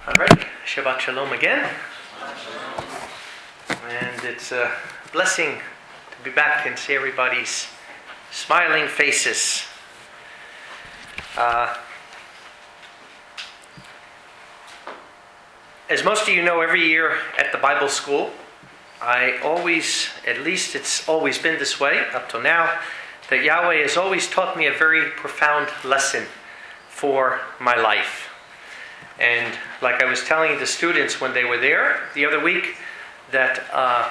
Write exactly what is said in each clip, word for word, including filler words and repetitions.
All right, Shabbat Shalom again. And it's a blessing to be back and see everybody's smiling faces. Uh, as most of you know, every year at the Bible school, I always, at least it's always been this way up till now, that Yahweh has always taught me a very profound lesson for my life. And like I was telling the students when they were there the other week, that uh,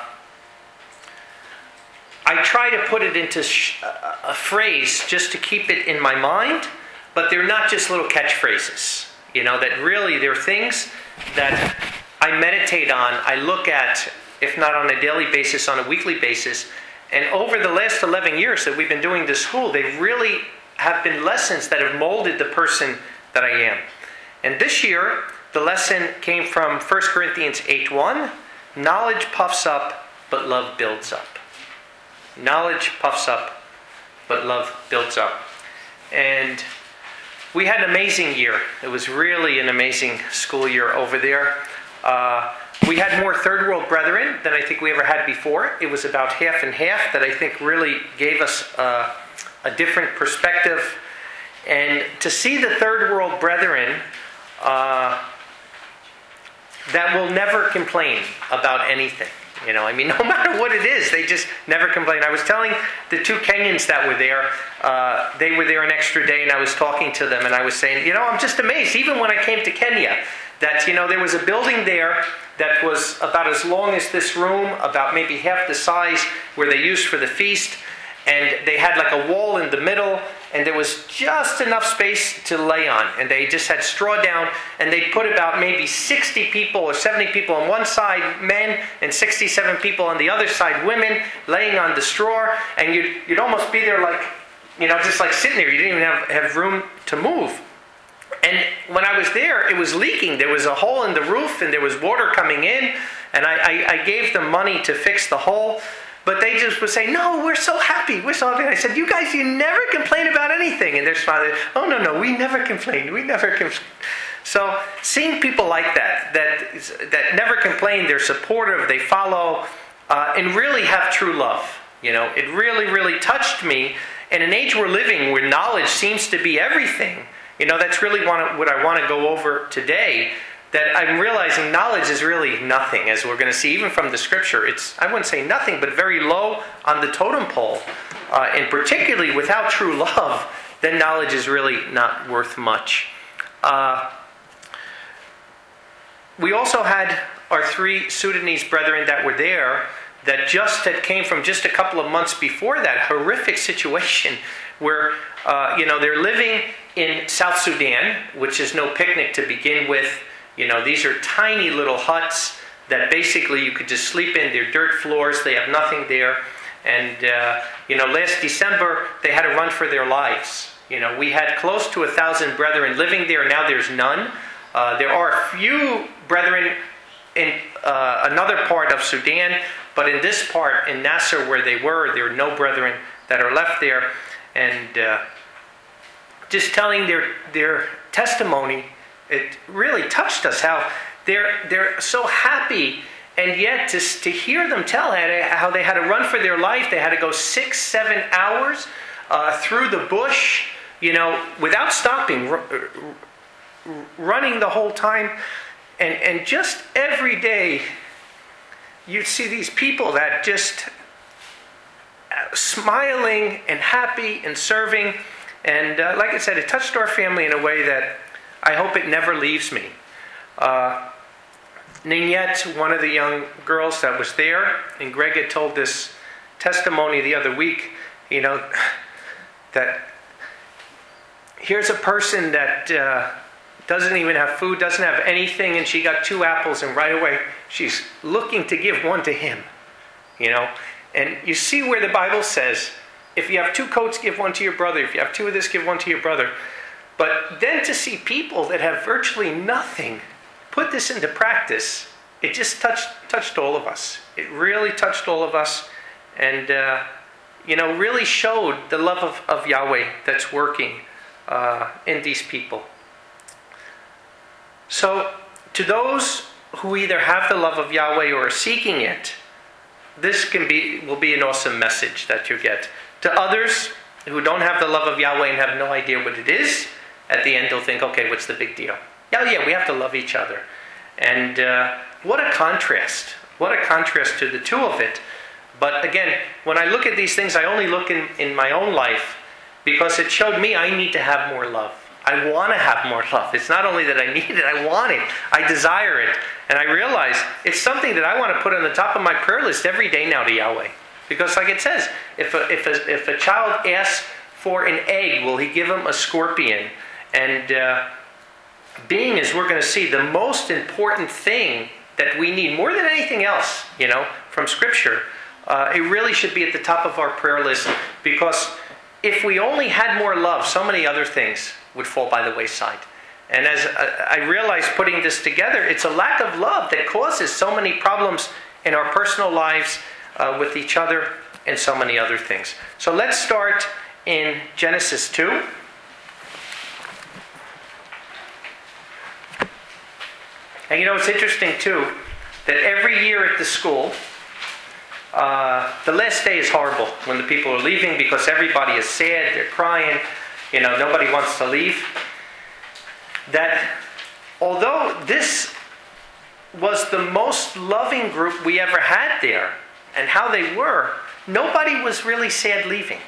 I try to put it into sh- a phrase just to keep it in my mind, but they're not just little catchphrases. You know, that really they're things that I meditate on, I look at, if not on a daily basis, on a weekly basis. And over the last eleven years that we've been doing this school, they really have been lessons that have molded the person that I am. And this year, the lesson came from First Corinthians eight one. Knowledge puffs up, but love builds up. Knowledge puffs up, but love builds up. And we had an amazing year. It was really an amazing school year over there. Uh, we had more third world brethren than I think we ever had before. It was about half and half that I think really gave us uh, a different perspective. And to see the third world brethren uh, that will never complain about anything. You know, I mean, no matter what it is, they just never complain. I was telling the two Kenyans that were there, uh, they were there an extra day, and I was talking to them, and I was saying, you know, I'm just amazed, even when I came to Kenya, that, you know, there was a building there that was about as long as this room, about maybe half the size, where they used for the feast, and they had like a wall in the middle, and there was just enough space to lay on. And they just had straw down, and they put about maybe sixty people or seventy people on one side, men, and sixty-seven people on the other side, women, laying on the straw. And you'd, you'd almost be there like, you know, just like sitting there. You didn't even have, have room to move. And when I was there, it was leaking. There was a hole in the roof, and there was water coming in. And I, I, I gave them money to fix the hole. But they just would say, no, we're so happy. We're so happy. And I said, you guys, you never complain about anything. And they're smiling. Oh, no, no, we never complain. We never complain. So seeing people like that, that that never complain, they're supportive, they follow, uh, and really have true love. You know, it really, really touched me. In an age we're living where knowledge seems to be everything, you know, that's really what I want to go over today. That I'm realizing knowledge is really nothing, as we're going to see even from the scripture. It's, I wouldn't say nothing, but very low on the totem pole. Uh, and particularly without true love, then knowledge is really not worth much. Uh, we also had our three Sudanese brethren that were there that just had came from just a couple of months before that horrific situation where, uh, you know, they're living in South Sudan, which is no picnic to begin with. You know, these are tiny little huts that basically you could just sleep in. They're dirt floors. They have nothing there. And, uh, you know, last December, they had to run for their lives. You know, we had close to a thousand brethren living there. Now there's none. Uh, there are a few brethren in uh, another part of Sudan. But in this part, in Nasser, where they were, there are no brethren that are left there. And uh, just telling their their testimony, it really touched us how they're they're so happy, and yet to to hear them tell how they had to run for their life, they had to go six, seven hours uh, through the bush, you know, without stopping, r- r- running the whole time, and and just every day you'd see these people that just smiling and happy and serving, and uh, like I said, it touched our family in a way that I hope it never leaves me. Uh, Ninette, one of the young girls that was there, and Greg had told this testimony the other week, you know, that here's a person that uh, doesn't even have food, doesn't have anything, and she got two apples, and right away she's looking to give one to him, you know. And you see where the Bible says, if you have two coats, give one to your brother. If you have two of this, give one to your brother. But then to see people that have virtually nothing put this into practice, it just touched touched all of us. It really touched all of us, and uh, you know, really showed the love of, of Yahweh that's working uh, in these people. So to those who either have the love of Yahweh or are seeking it, this can be will be an awesome message that you get. To others who don't have the love of Yahweh and have no idea what it is, at the end they'll think, okay, what's the big deal? Yeah, yeah, we have to love each other. And uh, what a contrast. What a contrast to the two of it. But again, when I look at these things, I only look in, in my own life because it showed me I need to have more love. I want to have more love. It's not only that I need it, I want it. I desire it. And I realize it's something that I want to put on the top of my prayer list every day now to Yahweh. Because like it says, if a, if a, if a child asks for an egg, will he give him a scorpion? And uh, being, as we're going to see, the most important thing that we need, more than anything else, you know, from Scripture, uh, it really should be at the top of our prayer list. Because if we only had more love, so many other things would fall by the wayside. And as I realized putting this together, it's a lack of love that causes so many problems in our personal lives, uh, with each other, and so many other things. So let's start in Genesis two. And you know, it's interesting too, that every year at the school, uh, the last day is horrible when the people are leaving because everybody is sad, they're crying, you know, nobody wants to leave. That although this was the most loving group we ever had there, and how they were, nobody was really sad leaving.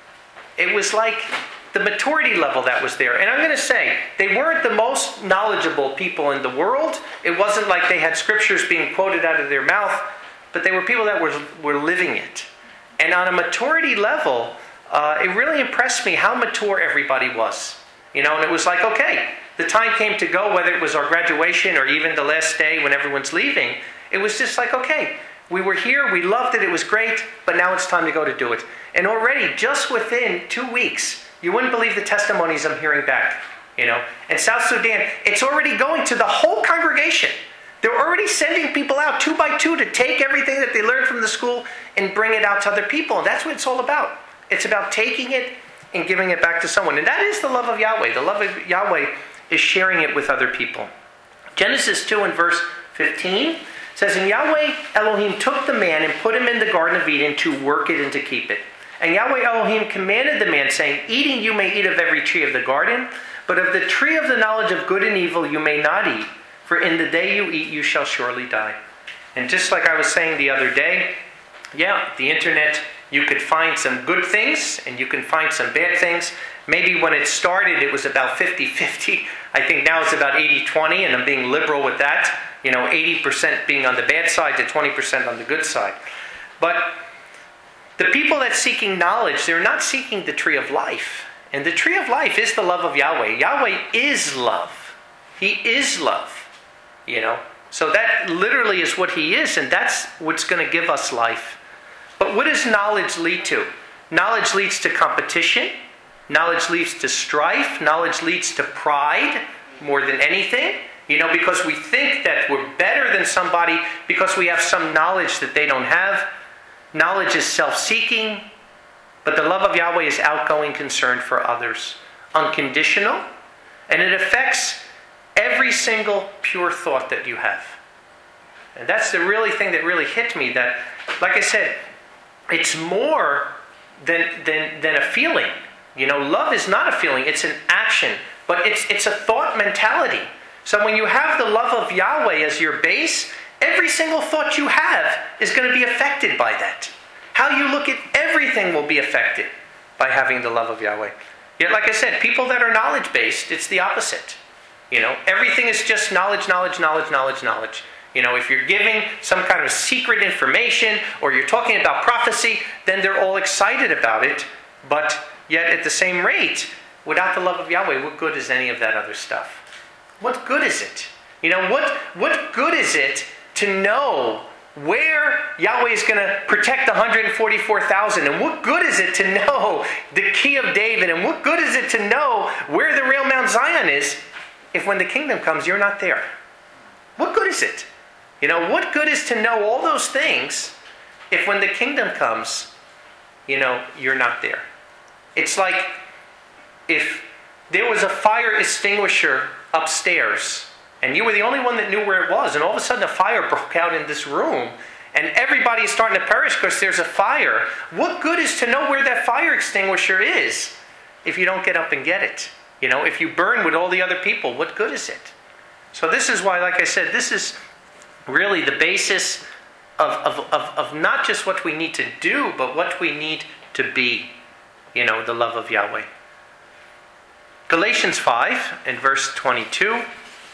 It was like the maturity level that was there. And I'm going to say, they weren't the most knowledgeable people in the world. It wasn't like they had scriptures being quoted out of their mouth, but they were people that were, were living it. And on a maturity level, uh, it really impressed me how mature everybody was. You know, and it was like, okay, the time came to go, whether it was our graduation or even the last day when everyone's leaving, it was just like, okay, we were here, we loved it, it was great, but now it's time to go to do it. And already, just within two weeks, you wouldn't believe the testimonies I'm hearing back. You know, and South Sudan, it's already going to the whole congregation. They're already sending people out two by two to take everything that they learned from the school and bring it out to other people. And that's what it's all about. It's about taking it and giving it back to someone. And that is the love of Yahweh. The love of Yahweh is sharing it with other people. Genesis two and verse fifteen says, and Yahweh Elohim took the man and put him in the Garden of Eden to work it and to keep it. And Yahweh Elohim commanded the man, saying, eating you may eat of every tree of the garden, but of the tree of the knowledge of good and evil you may not eat, for in the day you eat you shall surely die. And just like I was saying the other day, yeah, the internet, you could find some good things and you can find some bad things. Maybe when it started it was about fifty-fifty. I think now it's about eighty twenty, and I'm being liberal with that. You know, eighty percent being on the bad side to twenty percent on the good side. But the people that's seeking knowledge, they're not seeking the tree of life. And the tree of life is the love of Yahweh. Yahweh is love. He is love. You know, so that literally is what he is, and that's what's going to give us life. But what does knowledge lead to? Knowledge leads to competition. Knowledge leads to strife. Knowledge leads to pride more than anything. You know, because we think that we're better than somebody because we have some knowledge that they don't have. Knowledge is self-seeking, but the love of Yahweh is outgoing concern for others. Unconditional, and it affects every single pure thought that you have. And that's the really thing that really hit me, that, like I said, it's more than, than, than a feeling. You know, love is not a feeling, it's an action. But it's, it's a thought mentality. So when you have the love of Yahweh as your base, every single thought you have is going to be affected by that. How you look at everything will be affected by having the love of Yahweh. Yet, like I said, people that are knowledge-based, it's the opposite. You know, everything is just knowledge, knowledge, knowledge, knowledge, knowledge. You know, if you're giving some kind of secret information or you're talking about prophecy, then they're all excited about it. But yet at the same rate, without the love of Yahweh, what good is any of that other stuff? What good is it? You know, what, what good is it to know where Yahweh is going to protect the one hundred forty-four thousand? And what good is it to know the key of David? And what good is it to know where the real Mount Zion is if when the kingdom comes, you're not there? What good is it? You know, what good is to know all those things if when the kingdom comes, you know, you're not there? It's like if there was a fire extinguisher upstairs and you were the only one that knew where it was, and all of a sudden a fire broke out in this room, and everybody is starting to perish because there's a fire, what good is to know where that fire extinguisher is if you don't get up and get it? You know, if you burn with all the other people, what good is it? So this is why, like I said, this is really the basis of, of, of, of not just what we need to do, but what we need to be. You know, the love of Yahweh. Galatians five and verse twenty-two.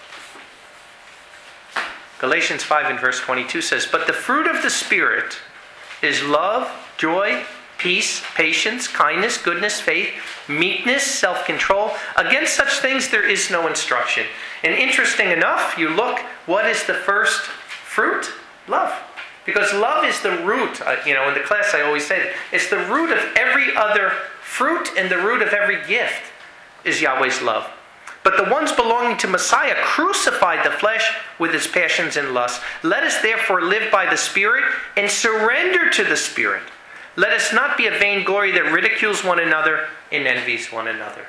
Galatians five and verse twenty-two says, "But the fruit of the Spirit is love, joy, peace, patience, kindness, goodness, faith, meekness, self-control. Against such things there is no instruction." And interesting enough, you look, what is the first fruit? Love. Because love is the root. Uh, you know, in the class I always say that. It's the root of every other fruit, and the root of every gift is Yahweh's love. "But the ones belonging to Messiah crucified the flesh with its passions and lusts. Let us therefore live by the Spirit and surrender to the Spirit. Let us not be a vainglory that ridicules one another and envies one another."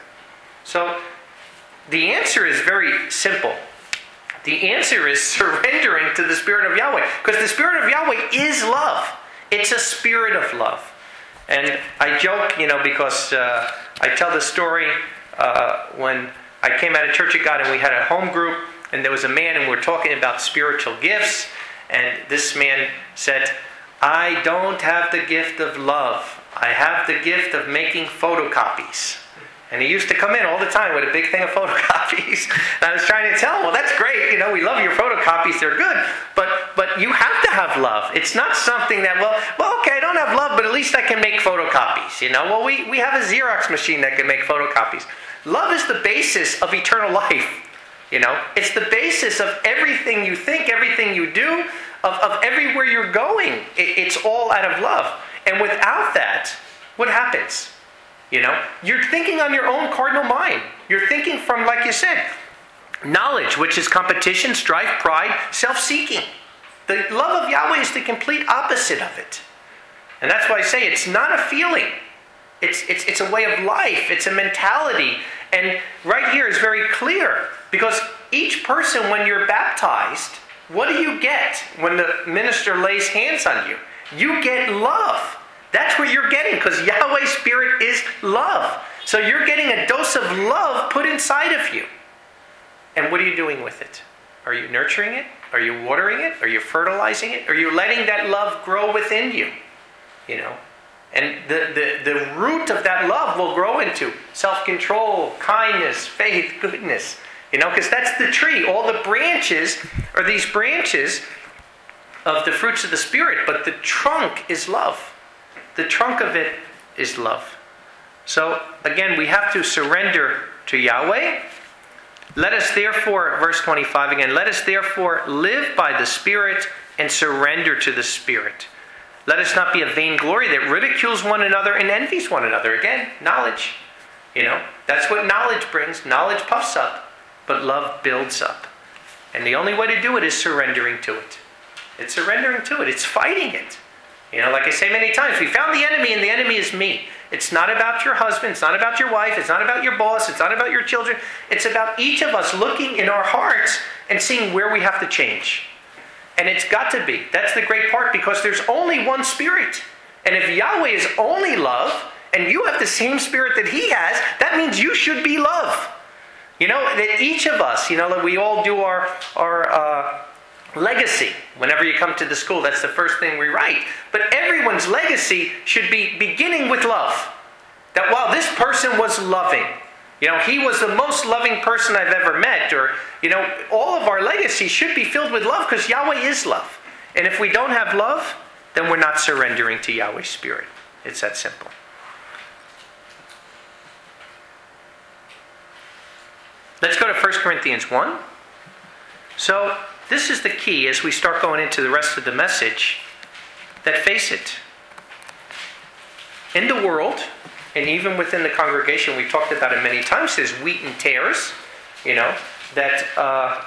So the answer is very simple. The answer is surrendering to the Spirit of Yahweh. Because the Spirit of Yahweh is love. It's a spirit of love. And I joke, you know, because uh, I tell the story uh, when I came out of Church of God and we had a home group, and there was a man and we were talking about spiritual gifts, and this man said, "I don't have the gift of love. I have the gift of making photocopies." And he used to come in all the time with a big thing of photocopies. And I was trying to tell him, well, that's great. You know, we love your photocopies. They're good. But but you have to have love. It's not something that, well, well, okay, I don't have love, but at least I can make photocopies. You know, well, we, we have a Xerox machine that can make photocopies. Love is the basis of eternal life. You know, it's the basis of everything you think, everything you do, of, of everywhere you're going. It, it's all out of love. And without that, what happens? You know, you're thinking on your own cardinal mind. You're thinking from, like you said, knowledge, which is competition, strife, pride, self-seeking. The love of Yahweh is the complete opposite of it. And that's why I say it's not a feeling. It's, it's, it's a way of life. It's a mentality. And right here is very clear. Because each person, when you're baptized, what do you get when the minister lays hands on you? You get love. That's what you're getting, because Yahweh's Spirit is love. So you're getting a dose of love put inside of you. And what are you doing with it? Are you nurturing it? Are you watering it? Are you fertilizing it? Are you letting that love grow within you? You know? And the, the, the root of that love will grow into self-control, kindness, faith, goodness. You know, because that's the tree. All the branches are these branches of the fruits of the Spirit, but the trunk is love. The trunk of it is love. So, again, we have to surrender to Yahweh. Let us therefore, verse twenty-five again, let us therefore live by the Spirit and surrender to the Spirit. Let us not be a vainglory that ridicules one another and envies one another. Again, knowledge. You know, that's what knowledge brings. Knowledge puffs up, but love builds up. And the only way to do it is surrendering to it. It's surrendering to it. It's fighting it. You know, like I say many times, we found the enemy and the enemy is me. It's not about your husband. It's not about your wife. It's not about your boss. It's not about your children. It's about each of us looking in our hearts and seeing where we have to change. And it's got to be. That's the great part, because there's only one Spirit. And if Yahweh is only love, and you have the same Spirit that He has, that means you should be love. You know, that each of us, you know, that we all do our... our uh, legacy. Whenever you come to the school, that's the first thing we write. But everyone's legacy should be beginning with love. That while this person was loving, you know, he was the most loving person I've ever met, or, you know, all of our legacy should be filled with love, because Yahweh is love. And if we don't have love, then we're not surrendering to Yahweh's Spirit. It's that simple. Let's go to First Corinthians one. So, this is the key as we start going into the rest of the message, that face it. In the world, and even within the congregation, we've talked about it many times, there's wheat and tares, you know, that uh,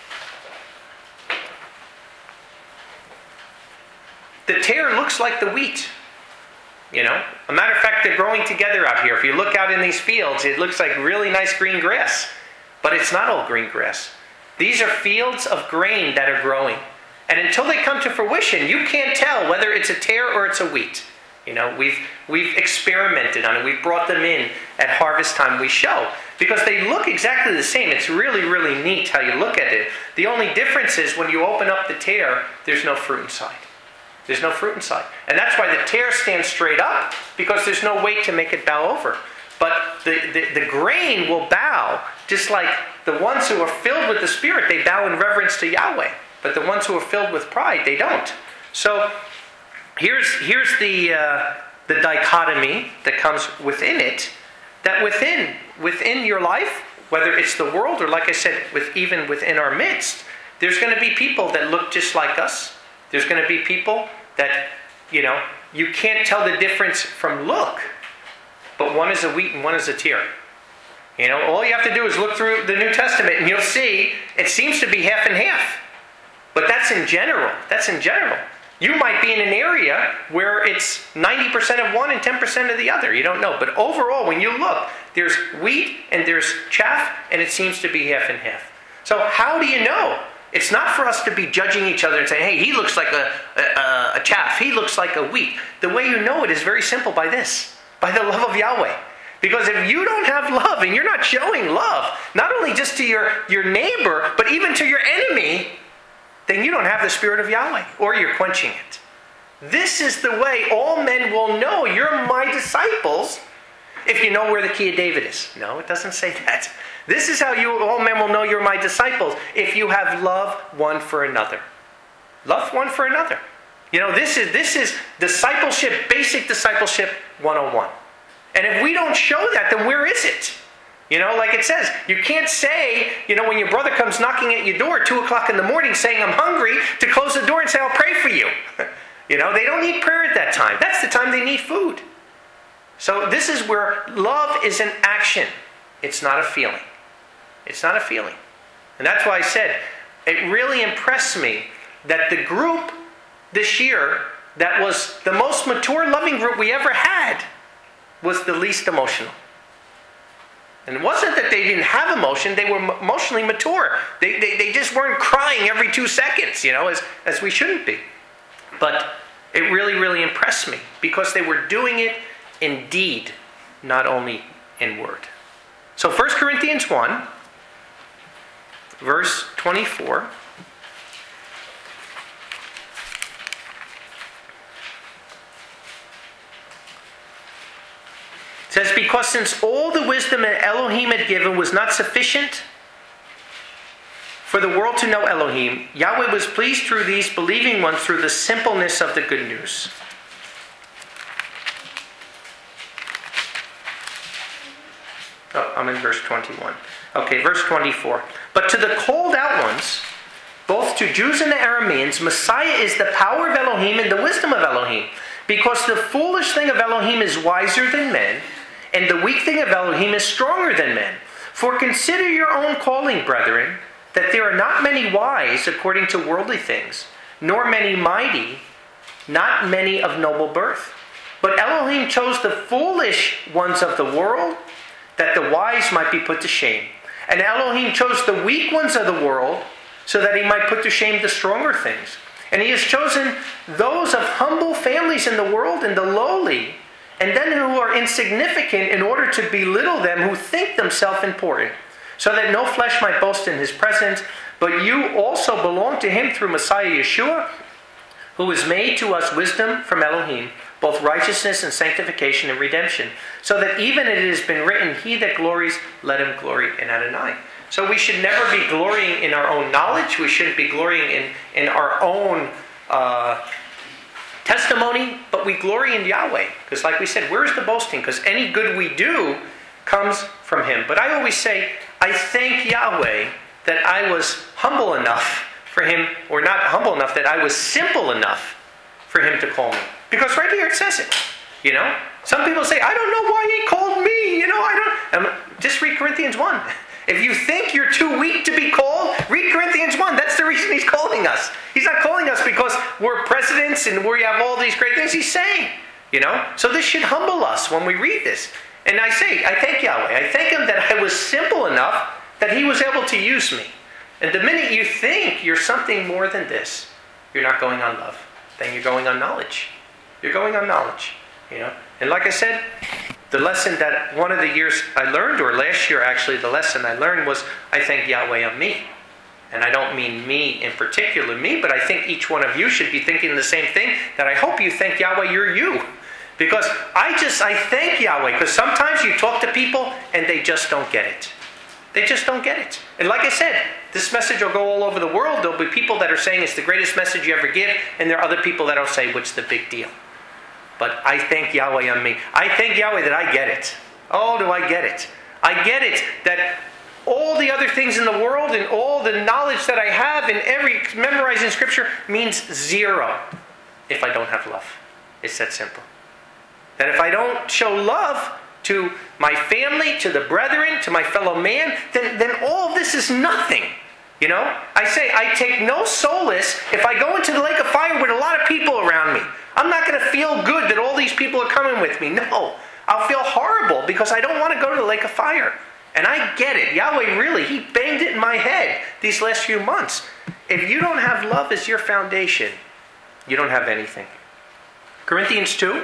the tare looks like the wheat. You know, a matter of fact, they're growing together out here. If you look out in these fields, it looks like really nice green grass, but it's not all green grass. These are fields of grain that are growing. And until they come to fruition, you can't tell whether it's a tare or it's a wheat. You know, we've we've experimented on it. We've brought them in at harvest time. We show. Because they look exactly the same. It's really, really neat how you look at it. The only difference is when you open up the tare, there's no fruit inside. There's no fruit inside. And that's why the tare stands straight up, because there's no weight to make it bow over. But the, the, the grain will bow, just like the ones who are filled with the Spirit, they bow in reverence to Yahweh. But the ones who are filled with pride, they don't. So here's, here's the, uh, the dichotomy that comes within it, that within, within your life, whether it's the world or, like I said, with even within our midst, there's going to be people that look just like us. There's going to be people that, you know, you can't tell the difference from look. But one is a wheat and one is a tare. You know, all you have to do is look through the New Testament and you'll see it seems to be half and half. But that's in general. That's in general. You might be in an area where it's ninety percent of one and ten percent of the other. You don't know. But overall, when you look, there's wheat and there's chaff, and it seems to be half and half. So how do you know? It's not for us to be judging each other and saying, hey, he looks like a, a, a chaff. He looks like a wheat. The way you know it is very simple, by this. By the love of Yahweh. Because if you don't have love and you're not showing love, not only just to your, your neighbor, but even to your enemy, then you don't have the Spirit of Yahweh, or you're quenching it. This is the way all men will know you're my disciples if you know where the key of David is. No, it doesn't say that. This is how you all men will know you're my disciples, if you have love one for another. Love one for another. You know, this is this is discipleship, basic discipleship one oh one. And if we don't show that, then where is it? You know, like it says, you can't say, you know, when your brother comes knocking at your door at two o'clock in the morning saying, I'm hungry, to close the door and say, I'll pray for you. You know, they don't need prayer at that time. That's the time they need food. So this is where love is an action. It's not a feeling. It's not a feeling. And that's why I said, it really impressed me that the group this year that was the most mature, loving group we ever had was the least emotional. And it wasn't that they didn't have emotion, they were emotionally mature. They, they, they just weren't crying every two seconds, you know, as, as we shouldn't be. But it really, really impressed me because they were doing it in deed, not only in word. So First Corinthians one, verse twenty-four. It says, because since all the wisdom that Elohim had given was not sufficient for the world to know Elohim, Yahweh was pleased through these believing ones through the simpleness of the good news. Oh, I'm in verse twenty-one. Okay, verse twenty-four. But to the called out ones, both to Jews and the Arameans, Messiah is the power of Elohim and the wisdom of Elohim. Because the foolish thing of Elohim is wiser than men, and the weak thing of Elohim is stronger than men. For consider your own calling, brethren, that there are not many wise according to worldly things, nor many mighty, not many of noble birth. But Elohim chose the foolish ones of the world, that the wise might be put to shame. And Elohim chose the weak ones of the world, so that he might put to shame the stronger things. And he has chosen those of humble families in the world and the lowly, and then who are insignificant, in order to belittle them who think themselves important, so that no flesh might boast in his presence. But you also belong to him through Messiah Yeshua, who is made to us wisdom from Elohim, both righteousness and sanctification and redemption, so that even it has been written, he that glories, let him glory in Adonai. So we should never be glorying in our own knowledge. We shouldn't be glorying in, in our own uh, testimony, but we glory in Yahweh. Because like we said, where's the boasting? Because any good we do comes from him. But I always say, I thank Yahweh that I was humble enough for him, or not humble enough, that I was simple enough for him to call me. Because right here it says it, you know. Some people say, I don't know why he called me, you know, I don't. Um, just read Corinthians one. If you think you're too weak to be called, read Corinthians one. That's the reason he's calling us. He's not calling us because we're presidents and we have all these great things. He's saying, you know. So this should humble us when we read this. And I say, I thank Yahweh. I thank him that I was simple enough that he was able to use me. And the minute you think you're something more than this, you're not going on love. Then you're going on knowledge. You're going on knowledge. You know? And like I said, the lesson that one of the years I learned, or last year actually, the lesson I learned was, I thank Yahweh on me. And I don't mean me in particular, me, but I think each one of you should be thinking the same thing, that I hope you thank Yahweh you're you. Because I just, I thank Yahweh, because sometimes you talk to people and they just don't get it. They just don't get it. And like I said, this message will go all over the world. There'll be people that are saying it's the greatest message you ever give, and there are other people that will say, what's the big deal? But I thank Yahweh on me. I thank Yahweh that I get it. Oh, do I get it? I get it that all the other things in the world and all the knowledge that I have and every memorizing scripture means zero if I don't have love. It's that simple. That if I don't show love to my family, to the brethren, to my fellow man, then, then all of this is nothing. You know? I say I take no solace if I go into the lake of fire with a lot of people around me. I'm not going to feel good that all these people are coming with me. No. I'll feel horrible because I don't want to go to the lake of fire. And I get it. Yahweh really, He banged it in my head these last few months. If you don't have love as your foundation, you don't have anything. Corinthians two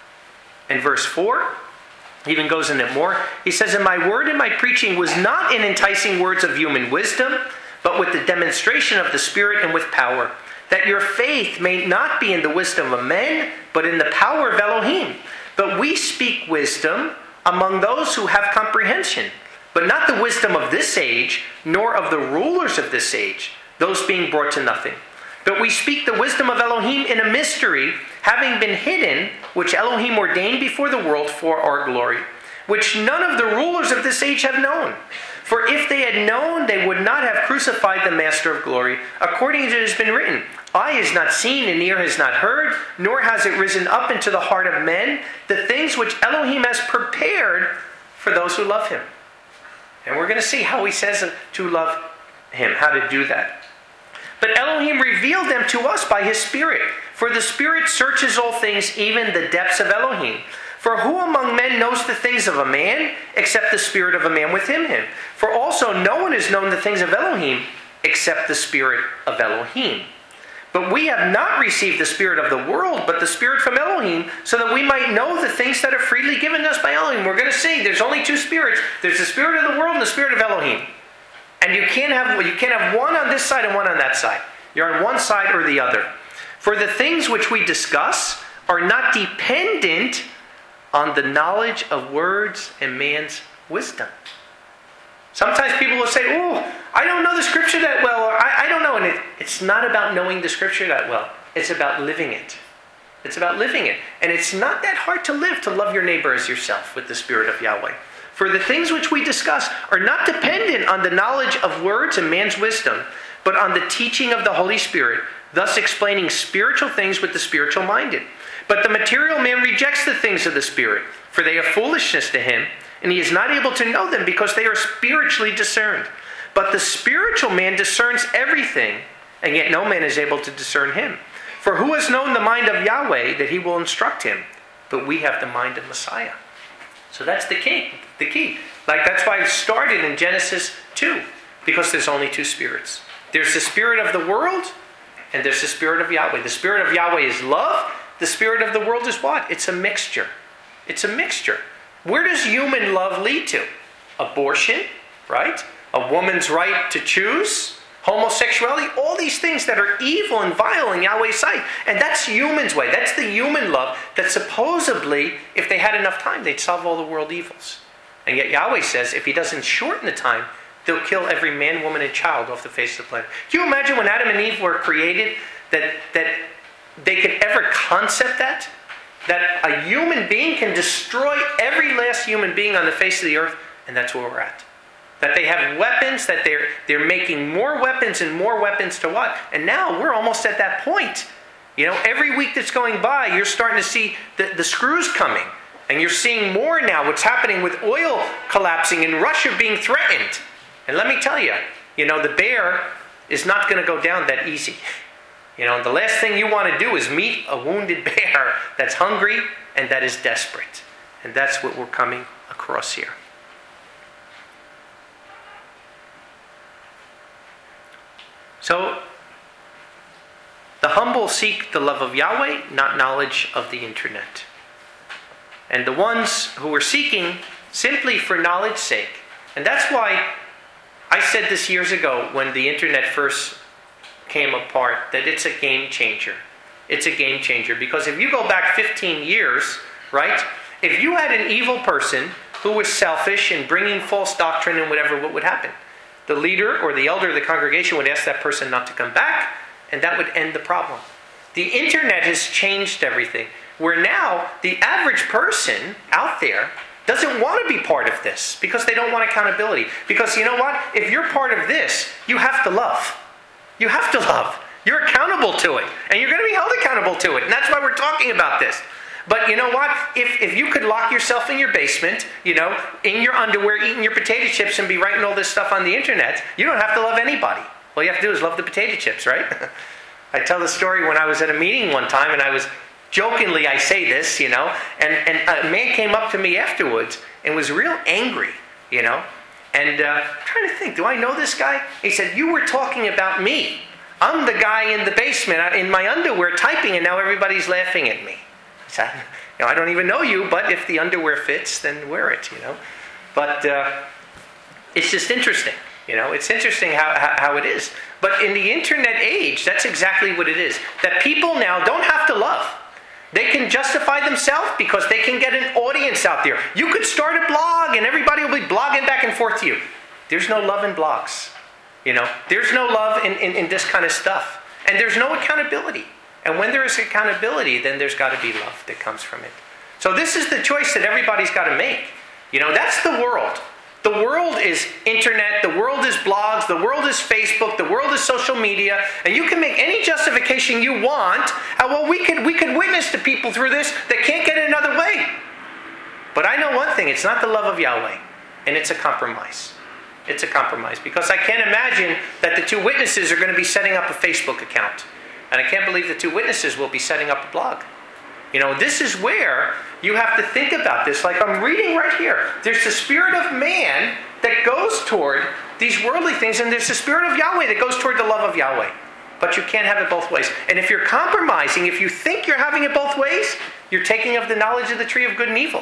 and verse four even goes into more. He says, and my word and my preaching was not in enticing words of human wisdom, but with the demonstration of the Spirit and with power, that your faith may not be in the wisdom of men, but in the power of Elohim. But we speak wisdom among those who have comprehension, but not the wisdom of this age, nor of the rulers of this age, those being brought to nothing. But we speak the wisdom of Elohim in a mystery, having been hidden, which Elohim ordained before the world for our glory, which none of the rulers of this age have known. For if they had known, they would not have crucified the Master of glory, according as it has been written, eye has not seen and ear has not heard, nor has it risen up into the heart of men, the things which Elohim has prepared for those who love Him. And we're going to see how He says to love Him, how to do that. But Elohim revealed them to us by His Spirit. For the Spirit searches all things, even the depths of Elohim. For who among men knows the things of a man, except the spirit of a man within him? For also no one has known the things of Elohim, except the Spirit of Elohim. But we have not received the spirit of the world, but the Spirit from Elohim, so that we might know the things that are freely given us by Elohim. We're going to see there's only two spirits. There's the spirit of the world and the spirit of Elohim. And you can't have you can't have one on this side and one on that side. You're on one side or the other. For the things which we discuss are not dependent on the knowledge of words and man's wisdom. Sometimes people will say, oh, I don't know the scripture that well, or I, I don't know. And it, it's not about knowing the scripture that well. It's about living it. It's about living it. And it's not that hard to live, to love your neighbor as yourself with the Spirit of Yahweh. For the things which we discuss are not dependent on the knowledge of words and man's wisdom, but on the teaching of the Holy Spirit, thus explaining spiritual things with the spiritual minded. But the material man rejects the things of the Spirit, for they are foolishness to him, and he is not able to know them because they are spiritually discerned. But the spiritual man discerns everything, and yet no man is able to discern him. For who has known the mind of Yahweh that He will instruct him? But we have the mind of Messiah. So that's the key. The key. Like that's why it started in Genesis two, because there's only two spirits. There's the spirit of the world, and there's the spirit of Yahweh. The spirit of Yahweh is love. The spirit of the world is what? It's a mixture. It's a mixture. Where does human love lead to? Abortion, right? A woman's right to choose. Homosexuality. All these things that are evil and vile in Yahweh's sight. And that's human's way. That's the human love that supposedly, if they had enough time, they'd solve all the world evils. And yet Yahweh says if He doesn't shorten the time, they'll kill every man, woman, and child off the face of the planet. Can you imagine when Adam and Eve were created that, that they could ever concept that? That a human being can destroy every last human being on the face of the earth, and that's where we're at. That they have weapons, that they're they're making more weapons and more weapons to what? And now we're almost at that point. You know, every week that's going by, you're starting to see the, the screws coming. And you're seeing more now what's happening with oil collapsing and Russia being threatened. And let me tell you, you know, the bear is not going to go down that easy. You know, the last thing you want to do is meet a wounded bear that's hungry and that is desperate. And that's what we're coming across here. So, the humble seek the love of Yahweh, not knowledge of the internet. And the ones who are seeking simply for knowledge's sake. And that's why I said this years ago when the internet first came apart, that it's a game changer. It's a game changer. Because if you go back fifteen years, right? If you had an evil person who was selfish and bringing false doctrine and whatever, what would happen? The leader or the elder of the congregation would ask that person not to come back, and that would end the problem. The internet has changed everything. Where now, the average person out there doesn't want to be part of this because they don't want accountability. Because you know what? If you're part of this, you have to love. You have to love. You're accountable to it. And you're going to be held accountable to it. And that's why we're talking about this. But you know what? If if you could lock yourself in your basement, you know, in your underwear, eating your potato chips and be writing all this stuff on the internet, you don't have to love anybody. All you have to do is love the potato chips, right? I tell the story when I was at a meeting one time and I was, jokingly I say this, you know, and, and a man came up to me afterwards and was real angry, you know. And uh, I'm trying to think, do I know this guy? He said, you were talking about me. I'm the guy in the basement in my underwear typing and now everybody's laughing at me. I said, you know, I don't even know you, but if the underwear fits, then wear it, you know. But uh, it's just interesting, you know. It's interesting how, how, how it is. But in the internet age, that's exactly what it is. That people now don't have to love. They can justify themselves because they can get an audience out there. You could start a blog and everybody will be blogging back and forth to you. There's no love in blogs. You know, there's no love in, in, in this kind of stuff. And there's no accountability. And when there is accountability, then there's got to be love that comes from it. So this is the choice that everybody's got to make. You know, that's the world. The world is internet, the world is blogs, the world is Facebook, the world is social media, and you can make any justification you want. Uh, well, we could, we could witness to people through this that can't get it another way. But I know one thing, it's not the love of Yahweh, and it's a compromise. It's a compromise, because I can't imagine that the two witnesses are going to be setting up a Facebook account. And I can't believe the two witnesses will be setting up a blog. You know, this is where you have to think about this. Like I'm reading right here. There's the spirit of man that goes toward these worldly things, and there's the spirit of Yahweh that goes toward the love of Yahweh. But you can't have it both ways. And if you're compromising, if you think you're having it both ways, you're taking of the knowledge of the tree of good and evil.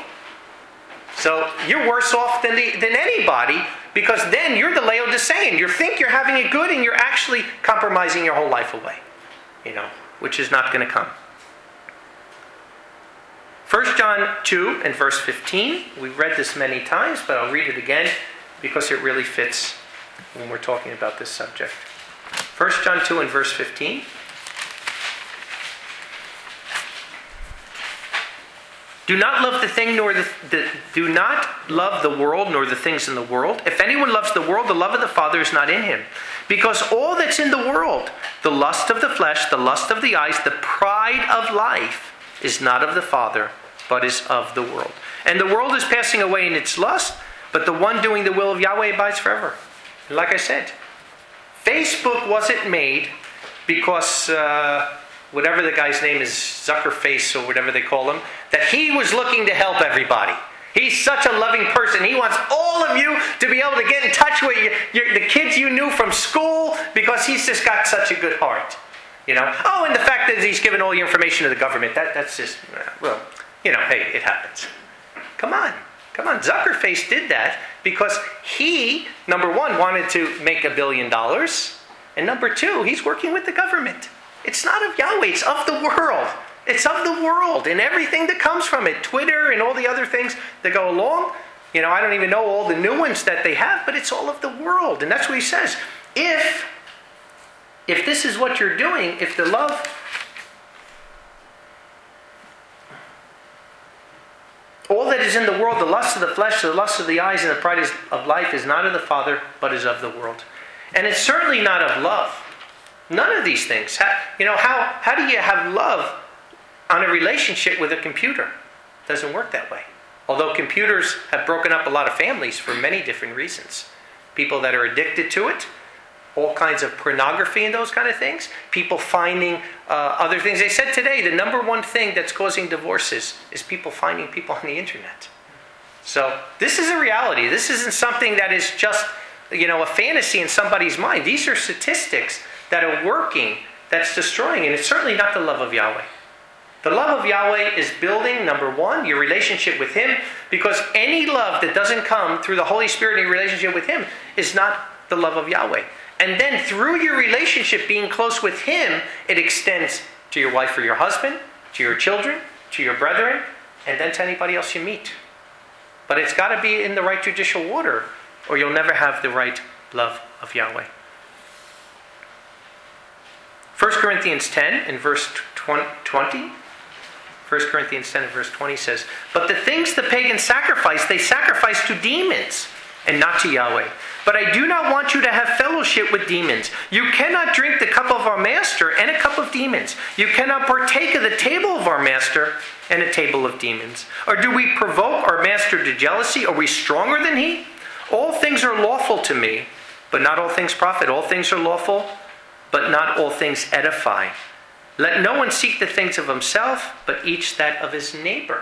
So you're worse off than, the, than anybody, because then you're the Laodicean. You think you're having it good, and you're actually compromising your whole life away. You know, which is not going to come. First John two and verse fifteen. We've read this many times, but I'll read it again because it really fits when we're talking about this subject. First John two and verse fifteen. Do not love the thing nor the, the do not love the world nor the things in the world. If anyone loves the world, the love of the Father is not in him. Because all that's in the world, the lust of the flesh, the lust of the eyes, the pride of life, is not of the Father, but is of the world. And the world is passing away in its lust, but the one doing the will of Yahweh abides forever. And like I said, Facebook wasn't made because uh, whatever the guy's name is, Zuckerface or whatever they call him, that he was looking to help everybody. He's such a loving person. He wants all of you to be able to get in touch with your, your, the kids you knew from school because he's just got such a good heart. You know? Oh, and the fact that he's given all your information to the government, that, that's just, well, you know, hey, it happens. Come on. Come on. Zuckerface did that because he, number one, wanted to make a billion dollars. And number two, he's working with the government. It's not of Yahweh. It's of the world. It's of the world and everything that comes from it. Twitter and all the other things that go along. You know, I don't even know all the new ones that they have, but it's all of the world. And that's what he says. If, if this is what you're doing, if the love... All that is in the world, the lust of the flesh, the lust of the eyes, and the pride of life is not of the Father, but is of the world. And it's certainly not of love. None of these things. How, you know, how, how do you have love on a relationship with a computer? It doesn't work that way. Although computers have broken up a lot of families for many different reasons. People that are addicted to it, all kinds of pornography and those kind of things. People finding uh, other things. They said today the number one thing that's causing divorces is people finding people on the internet. So this is a reality. This isn't something that is just, you know, a fantasy in somebody's mind. These are statistics that are working that's destroying. And it's certainly not the love of Yahweh. The love of Yahweh is building, number one, your relationship with Him, because any love that doesn't come through the Holy Spirit in your relationship with Him is not the love of Yahweh. And then through your relationship being close with Him, it extends to your wife or your husband, to your children, to your brethren, and then to anybody else you meet. But it's got to be in the right judicial order, or you'll never have the right love of Yahweh. First Corinthians ten in verse twenty. First Corinthians ten and verse twenty says, "But the things the pagans sacrifice, they sacrifice to demons and not to Yahweh. But I do not want you to have fellowship with demons. You cannot drink the cup of our master and a cup of demons. You cannot partake of the table of our master and a table of demons. Or do we provoke our master to jealousy? Are we stronger than he? All things are lawful to me, but not all things profit. All things are lawful, but not all things edify. Let no one seek the things of himself, but each that of his neighbor."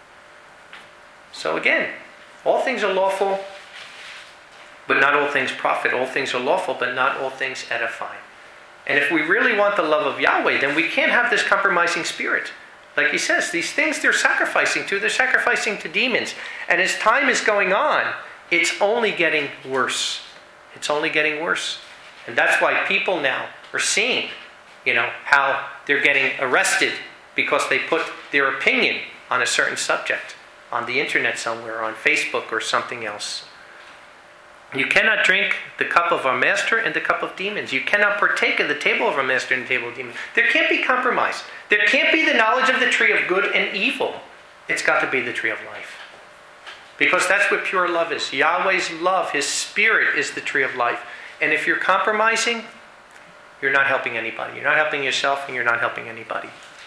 So again, all things are lawful, but not all things profit. All things are lawful, but not all things edify. And if we really want the love of Yahweh, then we can't have this compromising spirit. Like he says, these things they're sacrificing to, they're sacrificing to demons. And as time is going on, it's only getting worse. It's only getting worse. And that's why people now are seeing, you know, how they're getting arrested because they put their opinion on a certain subject on the internet somewhere, on Facebook or something else. You cannot drink the cup of our master and the cup of demons. You cannot partake of the table of our master and the table of demons. There can't be compromise. There can't be the knowledge of the tree of good and evil. It's got to be the tree of life. Because that's what pure love is. Yahweh's love, His Spirit, is the tree of life. And if you're compromising, you're not helping anybody. You're not helping yourself, and you're not helping anybody.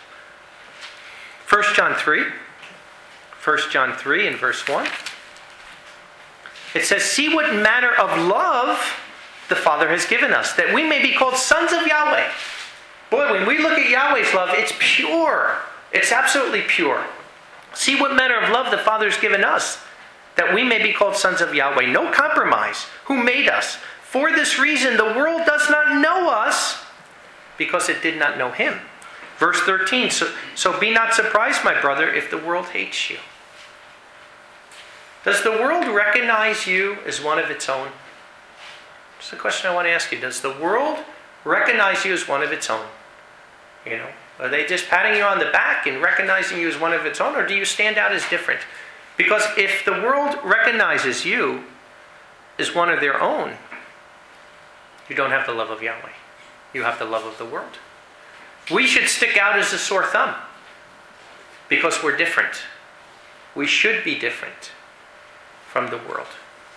First John three. First John three in verse one. It says, "See what manner of love the Father has given us, that we may be called sons of Yahweh." Boy, when we look at Yahweh's love, it's pure. It's absolutely pure. See what manner of love the Father has given us, that we may be called sons of Yahweh. No compromise. Who made us? For this reason, the world does not know us, because it did not know Him. Verse thirteen, so, so be not surprised, my brother, if the world hates you. Does the world recognize you as one of its own? That's the question I want to ask you. Does the world recognize you as one of its own? You know, are they just patting you on the back and recognizing you as one of its own, or do you stand out as different? Because if the world recognizes you as one of their own, you don't have the love of Yahweh. You have the love of the world. We should stick out as a sore thumb because we're different. We should be different from the world.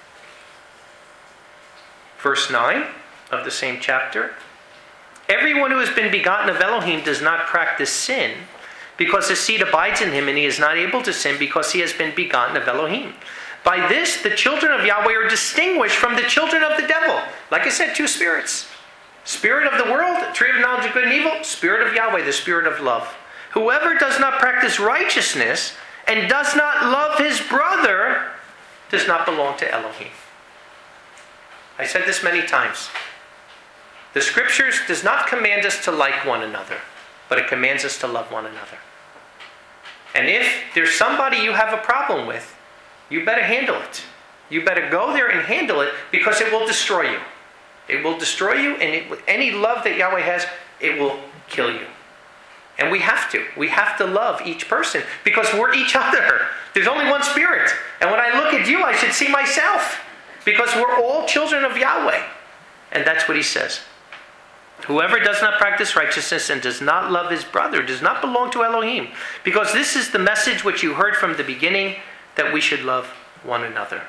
Verse nine of the same chapter. "Everyone who has been begotten of Elohim does not practice sin, because his seed abides in him, and he is not able to sin because he has been begotten of Elohim. By this, the children of Yahweh are distinguished from the children of the devil." Like I said, two spirits. Spirit of the world, tree of knowledge of good and evil. Spirit of Yahweh, the spirit of love. "Whoever does not practice righteousness and does not love his brother does not belong to Elohim." I said this many times. The Scriptures does not command us to like one another, but it commands us to love one another. And if there's somebody you have a problem with, you better handle it. You better go there and handle it, because it will destroy you. It will destroy you, and it, any love that Yahweh has, it will kill you. And we have to. We have to love each person, because we're each other. There's only one Spirit. And when I look at you, I should see myself, because we're all children of Yahweh. And that's what he says. "Whoever does not practice righteousness and does not love his brother does not belong to Elohim, because this is the message which you heard from the beginning, that we should love one another."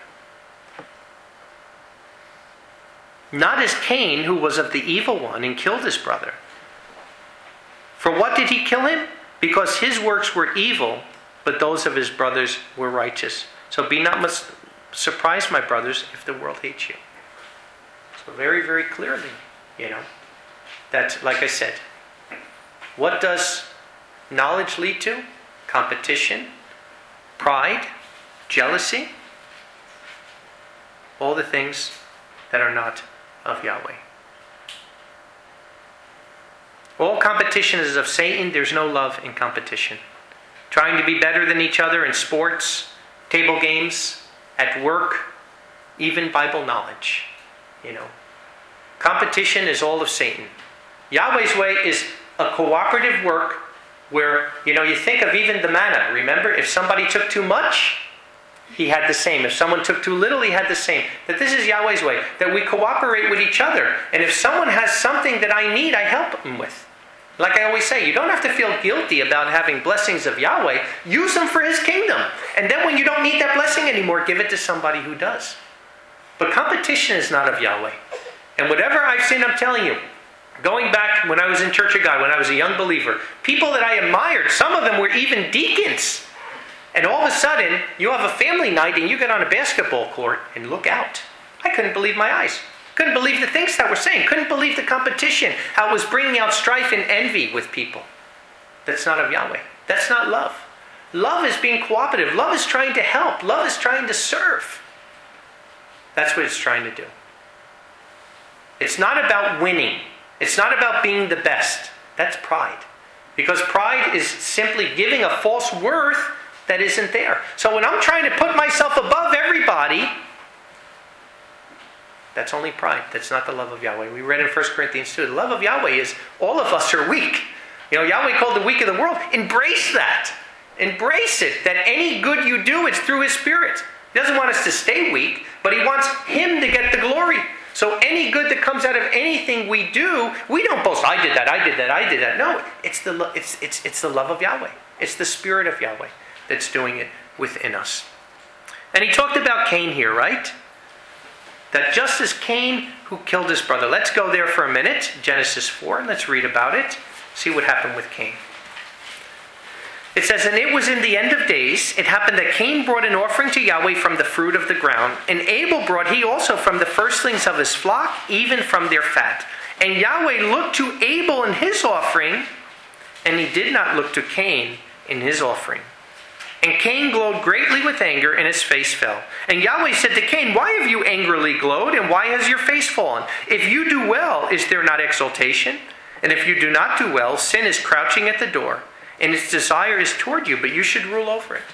Not as Cain, who was of the evil one and killed his brother. For what did he kill him? Because his works were evil, but those of his brothers were righteous. So be not much surprised, my brothers, if the world hates you. So very, very clearly, you know, that, like I said, what does knowledge lead to? Competition, pride, jealousy, all the things that are not of Yahweh. All competition is of Satan. There's no love in competition. Trying to be better than each other in sports, table games, at work, even Bible knowledge. You know, competition is all of Satan. Yahweh's way is a cooperative work where, you know, you think of even the manna. Remember, if somebody took too much, he had the same. If someone took too little, he had the same. That this is Yahweh's way. That we cooperate with each other. And if someone has something that I need, I help them with. Like I always say, you don't have to feel guilty about having blessings of Yahweh. Use them for His kingdom. And then when you don't need that blessing anymore, give it to somebody who does. But competition is not of Yahweh. And whatever I've seen, I'm telling you, going back when I was in Church of God, when I was a young believer, people that I admired, some of them were even deacons. And all of a sudden, you have a family night and you get on a basketball court and look out. I couldn't believe my eyes. Couldn't believe the things that were saying. Couldn't believe the competition. How it was bringing out strife and envy with people. That's not of Yahweh. That's not love. Love is being cooperative. Love is trying to help. Love is trying to serve. That's what it's trying to do. It's not about winning. It's not about being the best. That's pride. Because pride is simply giving a false worth that isn't there. So when I'm trying to put myself above everybody, that's only pride. That's not the love of Yahweh. We read in First Corinthians two, the love of Yahweh is all of us are weak. You know, Yahweh called the weak of the world. Embrace that. Embrace it. That any good you do, it's through His Spirit. He doesn't want us to stay weak, but He wants Him to get the glory. So any good that comes out of anything we do, we don't boast, I did that, I did that, I did that. No, it's the, it's, it's, it's the love of Yahweh. It's the Spirit of Yahweh that's doing it within us. And he talked about Cain here, right? That just as Cain who killed his brother. Let's go there for a minute. Genesis four. Let's read about it. See what happened with Cain. It says, and it was in the end of days, it happened that Cain brought an offering to Yahweh from the fruit of the ground. And Abel brought he also from the firstlings of his flock, even from their fat. And Yahweh looked to Abel in his offering, and He did not look to Cain in his offering. And Cain glowed greatly with anger, and his face fell. And Yahweh said to Cain, why have you angrily glowed, and why has your face fallen? If you do well, is there not exaltation? And if you do not do well, sin is crouching at the door, and its desire is toward you, but you should rule over it.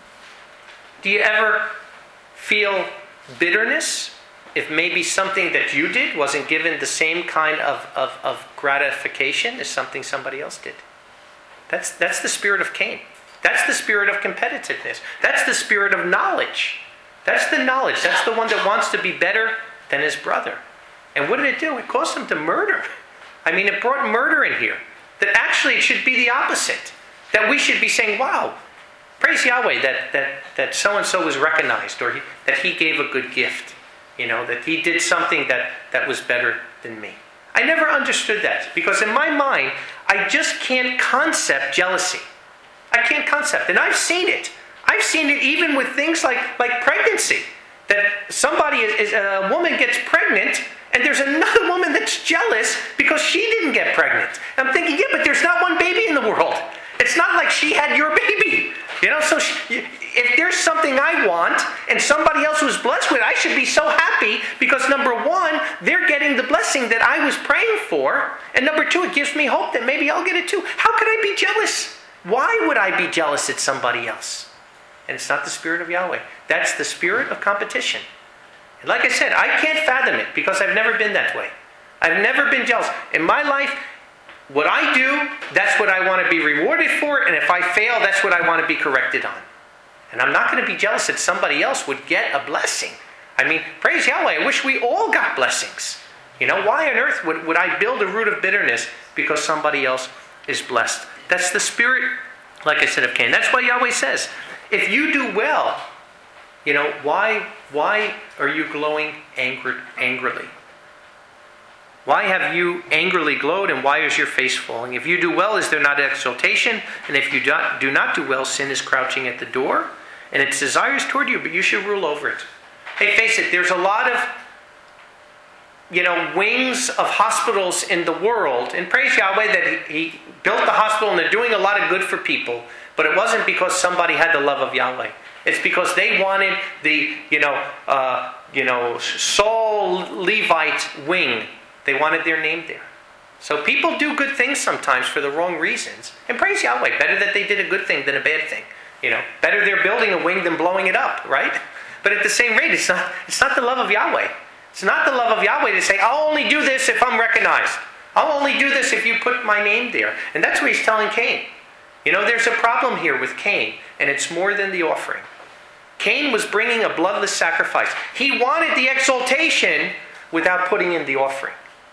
Do you ever feel bitterness if maybe something that you did wasn't given the same kind of, of, of gratification as something somebody else did? That's, that's the spirit of Cain. That's the spirit of competitiveness. That's the spirit of knowledge. That's the knowledge. That's the one that wants to be better than his brother. And what did it do? It caused him to murder. I mean, it brought murder in here. That actually it should be the opposite. That we should be saying, wow, praise Yahweh that that, that so-and-so was recognized, or he, that he gave a good gift. You know, that he did something that, that was better than me. I never understood that. Because in my mind, I just can't concept jealousy. I can't concept. And I've seen it. I've seen it even with things like, like pregnancy. That somebody, is, is a woman gets pregnant, and there's another woman that's jealous because she didn't get pregnant. And I'm thinking, yeah, but there's not one baby in the world. It's not like she had your baby. You know, so she, if there's something I want and somebody else was blessed with, I should be so happy because number one, they're getting the blessing that I was praying for. And number two, it gives me hope that maybe I'll get it too. How could I be jealous? Why would I be jealous at somebody else? And it's not the spirit of Yahweh. That's the spirit of competition. And like I said, I can't fathom it because I've never been that way. I've never been jealous. In my life, what I do, that's what I want to be rewarded for. And if I fail, that's what I want to be corrected on. And I'm not going to be jealous that somebody else would get a blessing. I mean, praise Yahweh, I wish we all got blessings. You know, why on earth would, would I build a root of bitterness because somebody else is blessed? That's the spirit, like I said, of Cain. That's why Yahweh says, if you do well, you know, why why are you glowing angry, angrily? Why have you angrily glowed, and why is your face falling? If you do well, is there not exaltation? And if you do not, do not do well, sin is crouching at the door, and its desires toward you, but you should rule over it. Hey, face it, there's a lot of, you know, wings of hospitals in the world, and praise Yahweh that he, he built the hospital and they're doing a lot of good for people, but it wasn't because somebody had the love of Yahweh. It's because they wanted the, you know, uh, you know, Saul Levite wing. They wanted their name there. So people do good things sometimes for the wrong reasons. And praise Yahweh, better that they did a good thing than a bad thing. You know, better they're building a wing than blowing it up, right? But at the same rate, it's not, it's not the love of Yahweh. It's not the love of Yahweh to say, I'll only do this if I'm recognized. I'll only do this if you put my name there. And that's what he's telling Cain. You know, there's a problem here with Cain, and it's more than the offering. Cain was bringing a bloodless sacrifice. He wanted the exaltation without putting in the offering.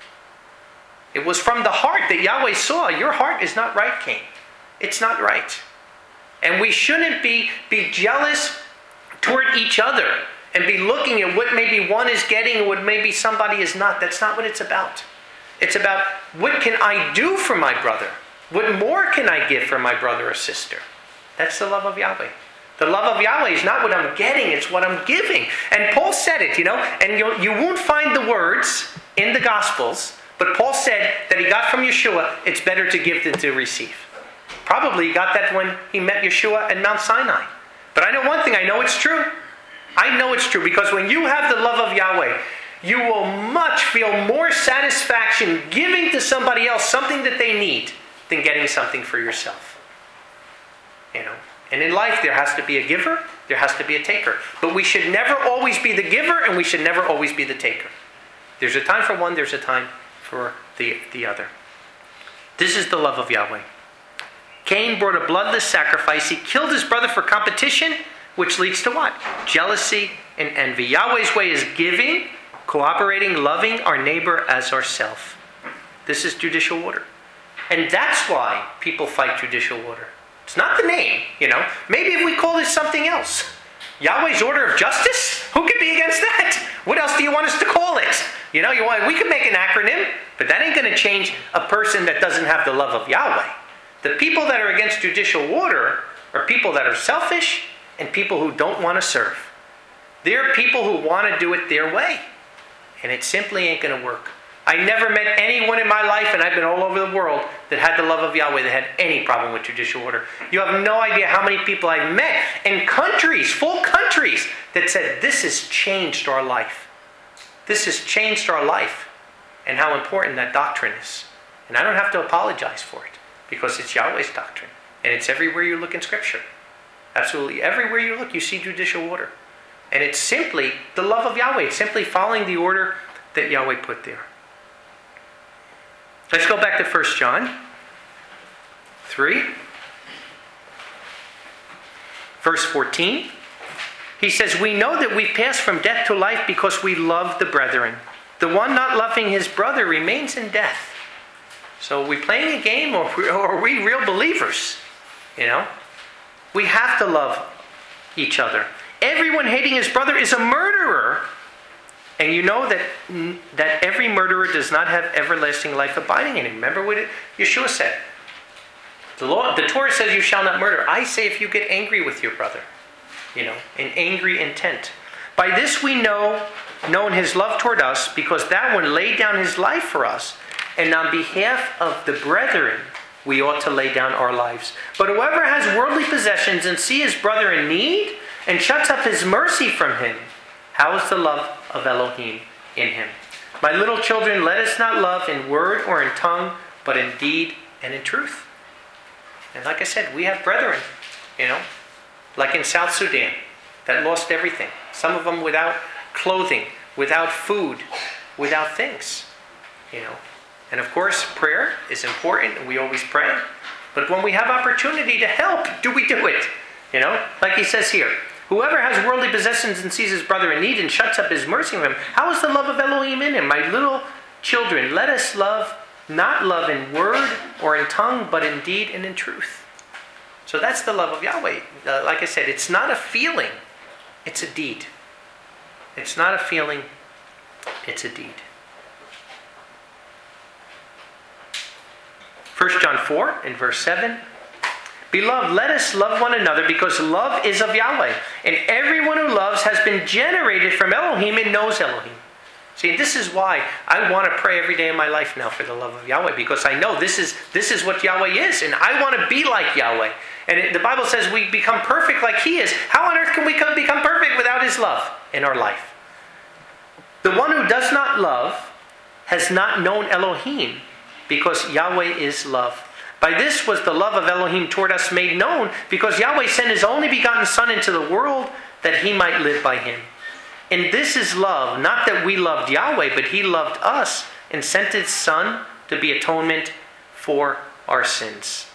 It was from the heart that Yahweh saw, your heart is not right, Cain. It's not right. And we shouldn't be, be jealous toward each other and be looking at what maybe one is getting and what maybe somebody is not. That's not what it's about. It's about, what can I do for my brother? What more can I give for my brother or sister? That's the love of Yahweh. The love of Yahweh is not what I'm getting, it's what I'm giving. And Paul said it, you know, and you, you won't find the words in the Gospels, but Paul said that he got from Yeshua, it's better to give than to receive. Probably he got that when he met Yeshua at Mount Sinai. But I know one thing, I know it's true. I know it's true, because when you have the love of Yahweh, you will much feel more satisfaction giving to somebody else something that they need than getting something for yourself. You know, and in life there has to be a giver, there has to be a taker. But we should never always be the giver, and we should never always be the taker. There's a time for one, there's a time for the, the other. This is the love of Yahweh. Cain brought a bloodless sacrifice. He killed his brother for competition, which leads to what? Jealousy and envy. Yahweh's way is giving, cooperating, loving our neighbor as ourself. This is judicial order. And that's why people fight judicial order. It's not the name, you know. Maybe if we call this something else. Yahweh's order of justice? Who could be against that? What else do you want us to call it? You know, you want, we could make an acronym, but that ain't going to change a person that doesn't have the love of Yahweh. The people that are against judicial order are people that are selfish and people who don't want to serve. They're people who want to do it their way. And it simply ain't going to work. I never met anyone in my life, and I've been all over the world, that had the love of Yahweh, that had any problem with judicial order. You have no idea how many people I've met in countries, full countries, that said, this has changed our life. This has changed our life, and how important that doctrine is. And I don't have to apologize for it, because it's Yahweh's doctrine. And it's everywhere you look in Scripture. Absolutely everywhere you look, you see judicial order. And it's simply the love of Yahweh. It's simply following the order that Yahweh put there. Let's go back to First John three. Verse fourteen. He says, we know that we pass from death to life because we love the brethren. The one not loving his brother remains in death. So are we playing a game, or are we real believers? You know? We have to love each other. Everyone hating his brother is a murderer. And you know that, that every murderer does not have everlasting life abiding in him. Remember what it, Yeshua said. The, law, the Torah says you shall not murder. I say if you get angry with your brother. You know, in angry intent. By this we know, known his love toward us, because that one laid down his life for us. And on behalf of the brethren, we ought to lay down our lives. But whoever has worldly possessions and see his brother in need, and shuts up his mercy from him, how is the love of Elohim in him? My little children, let us not love in word or in tongue, but in deed and in truth. And like I said, we have brethren, you know, like in South Sudan, that lost everything. Some of them without clothing, without food, without things, you know. And of course, prayer is important, and we always pray. But when we have opportunity to help, do we do it? You know, like he says here, whoever has worldly possessions and sees his brother in need and shuts up his mercy from him, how is the love of Elohim in him? My little children, let us love, not love in word or in tongue, but in deed and in truth. So that's the love of Yahweh. Uh, like I said, it's not a feeling, it's a deed. It's not a feeling, it's a deed. First John four in verse seven. Beloved, let us love one another, because love is of Yahweh. And everyone who loves has been generated from Elohim and knows Elohim. See, this is why I want to pray every day of my life now for the love of Yahweh, because I know this is this is what Yahweh is, and I want to be like Yahweh. And it, the Bible says we become perfect like He is. How on earth can we come, become perfect without His love in our life? The one who does not love has not known Elohim, because Yahweh is love. By this was the love of Elohim toward us made known, because Yahweh sent his only begotten Son into the world that he might live by him. And this is love, not that we loved Yahweh, but he loved us and sent his Son to be atonement for our sins.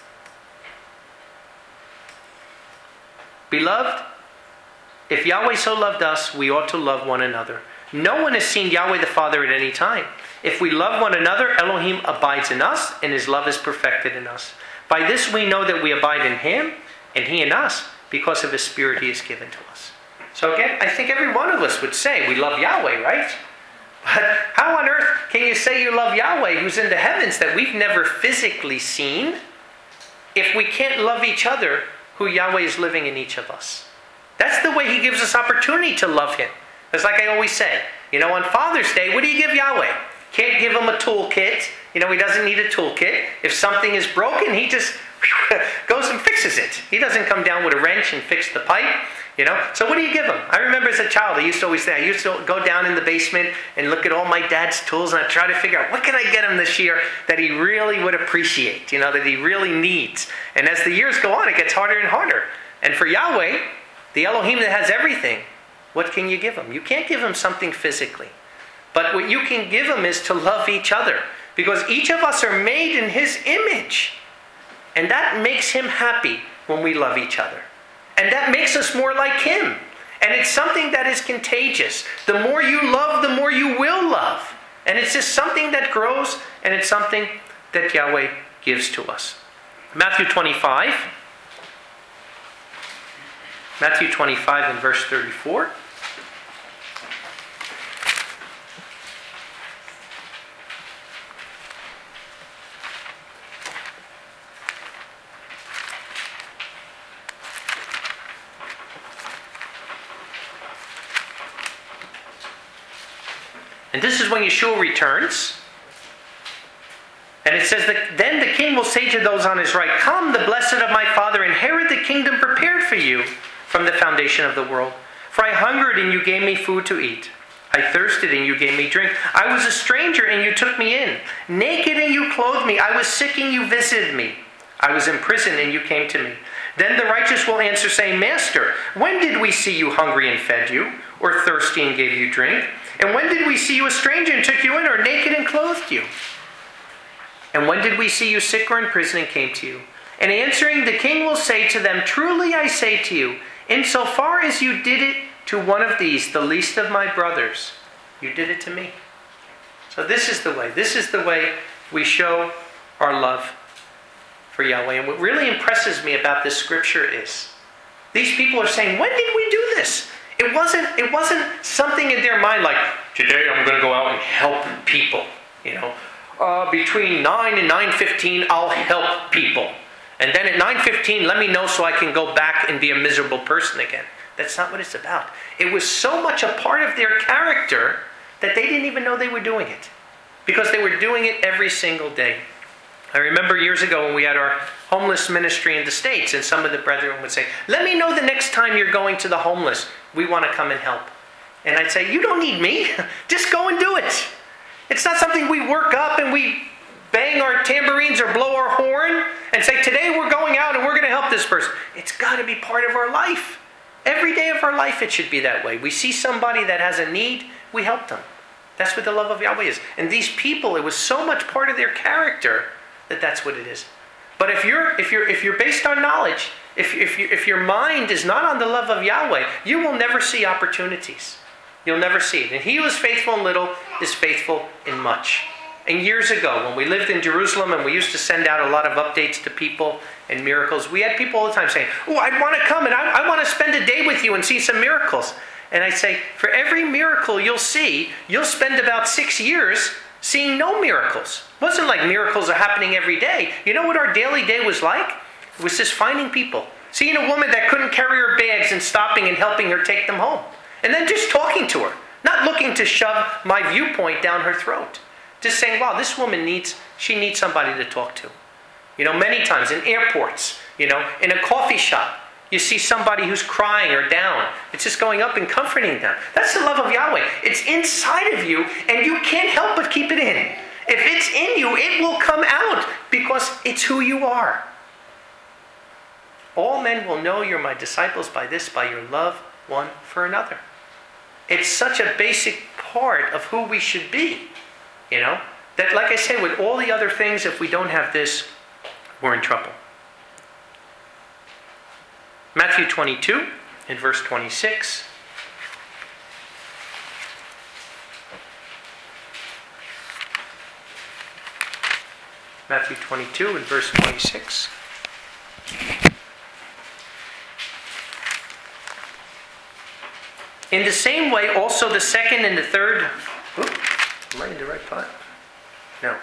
Beloved, if Yahweh so loved us, we ought to love one another. No one has seen Yahweh the Father at any time. If we love one another, Elohim abides in us, and his love is perfected in us. By this we know that we abide in him, and he in us, because of his Spirit he has given to us. So again, I think every one of us would say we love Yahweh, right? But how on earth can you say you love Yahweh, who's in the heavens, that we've never physically seen, if we can't love each other, who Yahweh is living in each of us? That's the way he gives us opportunity to love him. It's like I always say, you know, on Father's Day, what do you give Yahweh? Can't give him a toolkit. You know, he doesn't need a toolkit. If something is broken, he just goes and fixes it. He doesn't come down with a wrench and fix the pipe. You know, so what do you give him? I remember as a child, I used to always say, I used to go down in the basement and look at all my dad's tools, and I try to figure out, what can I get him this year that he really would appreciate, you know, that he really needs. And as the years go on, it gets harder and harder. And for Yahweh, the Elohim that has everything, what can you give him? You can't give him something physically. But what you can give him is to love each other. Because each of us are made in his image. And that makes him happy when we love each other. And that makes us more like him. And it's something that is contagious. The more you love, the more you will love. And it's just something that grows, and it's something that Yahweh gives to us. Matthew twenty-five. Matthew twenty-five and verse thirty-four. And this is when Yeshua returns. And it says that then the king will say to those on his right, "Come, the blessed of my Father, inherit the kingdom prepared for you from the foundation of the world. For I hungered, and you gave me food to eat. I thirsted, and you gave me drink. I was a stranger, and you took me in. Naked, and you clothed me. I was sick, and you visited me. I was in prison, and you came to me." Then the righteous will answer, saying, "Master, when did we see you hungry and fed you, or thirsty and gave you drink? And when did we see you a stranger and took you in, or naked and clothed you? And when did we see you sick or in prison and came to you?" And answering, the king will say to them, "Truly I say to you, insofar as you did it to one of these, the least of my brothers, you did it to me." So this is the way. This is the way we show our love for Yahweh. And what really impresses me about this scripture is, these people are saying, when did we do this? It wasn't, it wasn't something in their mind like, today I'm going to go out and help people. You know, uh, between nine and nine fifteen, I'll help people. And then at nine fifteen, let me know so I can go back and be a miserable person again. That's not what it's about. It was so much a part of their character that they didn't even know they were doing it. Because they were doing it every single day. I remember years ago when we had our homeless ministry in the States, and some of the brethren would say, "Let me know the next time you're going to the homeless. We want to come and help." And I'd say, "You don't need me. Just go and do it." It's not something we work up and we bang our tambourines or blow our horn and say, "Today we're going out and we're going to help this person." It's got to be part of our life. Every day of our life it should be that way. We see somebody that has a need, we help them. That's what the love of Yahweh is. And these people, it was so much part of their character that that's what it is. But if you're if you're if you're based on knowledge, if if you, if your mind is not on the love of Yahweh, you will never see opportunities. You'll never see it. And he who is faithful in little is faithful in much. And years ago, when we lived in Jerusalem and we used to send out a lot of updates to people and miracles, we had people all the time saying, "Oh, I want to come and I, I want to spend a day with you and see some miracles." And I say, for every miracle you'll see, you'll spend about six years seeing no miracles. It wasn't like miracles are happening every day. You know what our daily day was like? It was just finding people. Seeing a woman that couldn't carry her bags and stopping and helping her take them home. And then just talking to her. Not looking to shove my viewpoint down her throat. Just saying, wow, this woman needs, she needs somebody to talk to. You know, many times in airports, you know, in a coffee shop, you see somebody who's crying or down. It's just going up and comforting them. That's the love of Yahweh. It's inside of you, and you can't help but keep it in. If it's in you, it will come out because it's who you are. All men will know you're my disciples by this, by your love one for another. It's such a basic part of who we should be, you know, that, like I say, with all the other things, if we don't have this, we're in trouble. Matthew twenty-two, in verse twenty-six. Matthew twenty-two, in verse twenty-six. In the same way, also the second and the third... Oop, am I in the right part? No.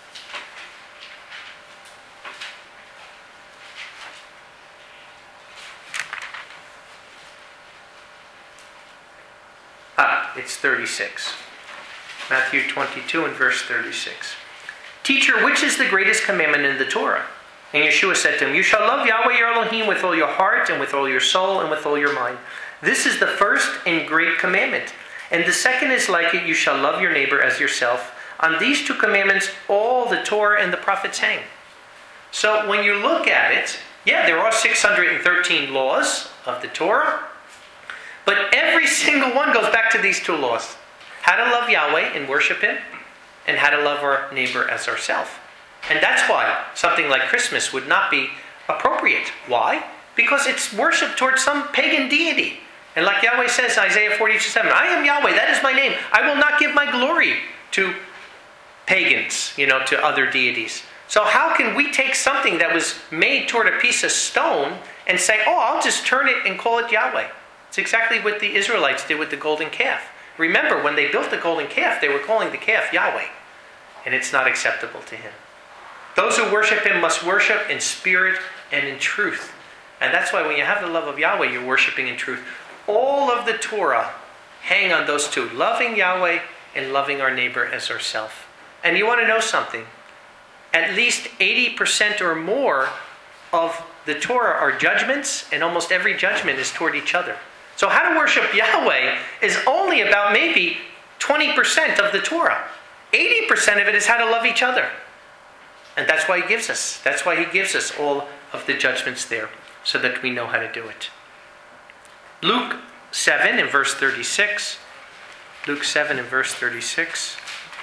Ah, it's thirty-six. Matthew twenty-two and verse thirty-six. Teacher, which is the greatest commandment in the Torah? And Yeshua said to him, you shall love Yahweh your Elohim with all your heart and with all your soul and with all your mind. This is the first and great commandment. And the second is like it, you shall love your neighbor as yourself. On these two commandments, all the Torah and the prophets hang. So when you look at it, yeah, there are six hundred thirteen laws of the Torah. But every single one goes back to these two laws. How to love Yahweh and worship Him, and how to love our neighbor as ourselves. And that's why something like Christmas would not be appropriate. Why? Because it's worship towards some pagan deity. And like Yahweh says in Isaiah forty-two seven, I am Yahweh, that is my name. I will not give my glory to pagans, you know, to other deities. So how can we take something that was made toward a piece of stone and say, oh, I'll just turn it and call it Yahweh? It's exactly what the Israelites did with the golden calf. Remember, when they built the golden calf, they were calling the calf Yahweh. And it's not acceptable to Him. Those who worship Him must worship in spirit and in truth. And that's why when you have the love of Yahweh, you're worshiping in truth. All of the Torah hang on those two. Loving Yahweh and loving our neighbor as ourselves. And you want to know something? At least eighty percent or more of the Torah are judgments, and almost every judgment is toward each other. So how to worship Yahweh is only about maybe twenty percent of the Torah. eighty percent of it is how to love each other. And that's why He gives us. That's why He gives us all of the judgments there, so that we know how to do it. Luke seven in verse thirty-six. Luke seven in verse thirty-six.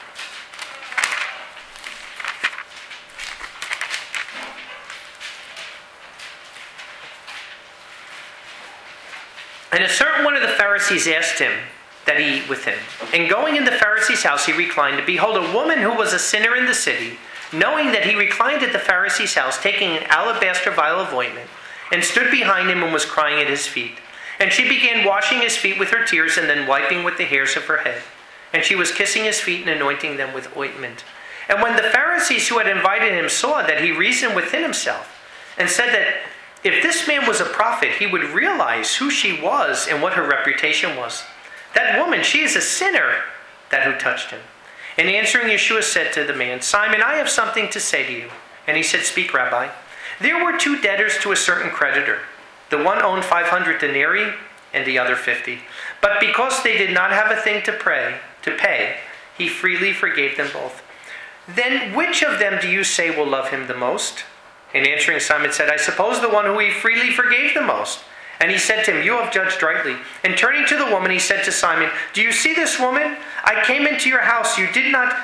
And a certain one of the Pharisees asked him that he eat with him. And going in the Pharisee's house, he reclined. And behold, a woman who was a sinner in the city, knowing that he reclined at the Pharisee's house, taking an alabaster vial of ointment, and stood behind him and was crying at his feet. And she began washing his feet with her tears, and then wiping with the hairs of her head. And she was kissing his feet and anointing them with ointment. And when the Pharisees who had invited him saw that, he reasoned within himself, and said that if this man was a prophet, he would realize who she was and what her reputation was. That woman, she is a sinner, that who touched him. And answering, Yeshua said to the man, Simon, I have something to say to you. And he said, Speak, Rabbi. There were two debtors to a certain creditor. The one owed five hundred denarii, and the other fifty. But because they did not have a thing to pray, to pay, he freely forgave them both. Then which of them do you say will love him the most? And answering, Simon said, I suppose the one who he freely forgave the most. And he said to him, You have judged rightly. And turning to the woman, he said to Simon, Do you see this woman? I came into your house, you did not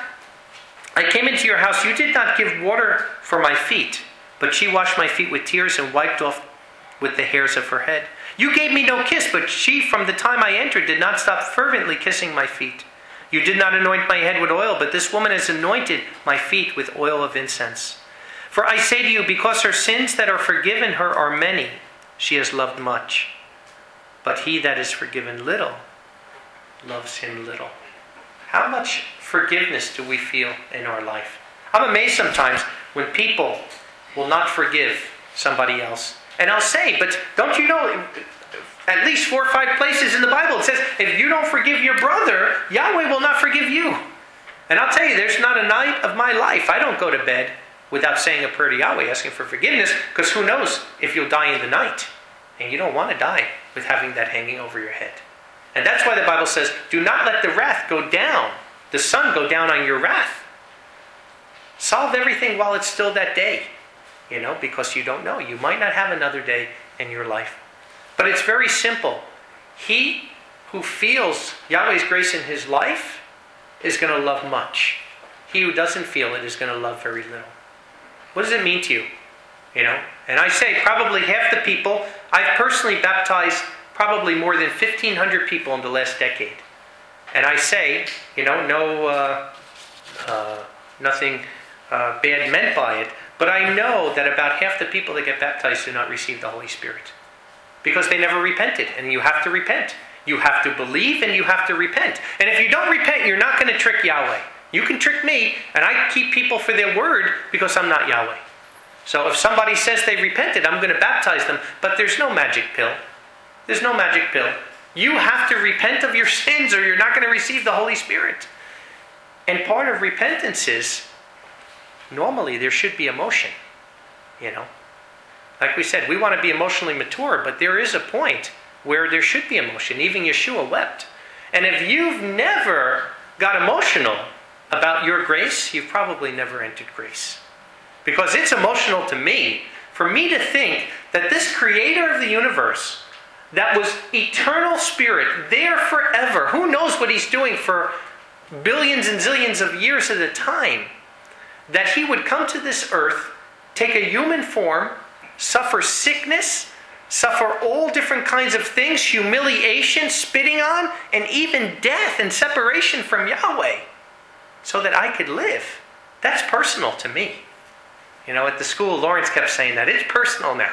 I came into your house, you did not give water for my feet, but she washed my feet with tears and wiped off with the hairs of her head. You gave me no kiss, but she from the time I entered did not stop fervently kissing my feet. You did not anoint my head with oil, but this woman has anointed my feet with oil of incense. For I say to you, because her sins that are forgiven her are many, she has loved much. But he that is forgiven little, loves him little. How much forgiveness do we feel in our life? I'm amazed sometimes when people will not forgive somebody else. And I'll say, but don't you know, at least four or five places in the Bible it says, if you don't forgive your brother, Yahweh will not forgive you. And I'll tell you, there's not a night of my life I don't go to bed without saying a prayer to Yahweh, asking for forgiveness, because who knows if you'll die in the night. And you don't want to die with having that hanging over your head. And that's why the Bible says, do not let the wrath go down, the sun go down on your wrath. Solve everything while it's still that day, you know, because you don't know. You might not have another day in your life. But it's very simple. He who feels Yahweh's grace in his life is going to love much. He who doesn't feel it is going to love very little. What does it mean to you? You know, and I say probably half the people, I've personally baptized probably more than fifteen hundred people in the last decade. And I say, you know, no, uh, uh, nothing uh, bad meant by it, but I know that about half the people that get baptized do not receive the Holy Spirit. Because they never repented, and you have to repent. You have to believe and you have to repent. And if you don't repent, you're not going to trick Yahweh. You can trick me, and I keep people for their word because I'm not Yahweh. So if somebody says they repented, I'm going to baptize them, but there's no magic pill. There's no magic pill. You have to repent of your sins or you're not going to receive the Holy Spirit. And part of repentance is, normally there should be emotion, you know. Like we said, we want to be emotionally mature, but there is a point where there should be emotion. Even Yeshua wept. And if you've never got emotional about your grace, you've probably never entered grace. Because it's emotional to me, for me to think that this creator of the universe, that was eternal spirit, there forever, who knows what he's doing for billions and zillions of years at a time, that he would come to this earth, take a human form, suffer sickness, suffer all different kinds of things, humiliation, spitting on, and even death and separation from Yahweh, so that I could live. That's personal to me. You know, at the school, Lawrence kept saying that. It's personal now.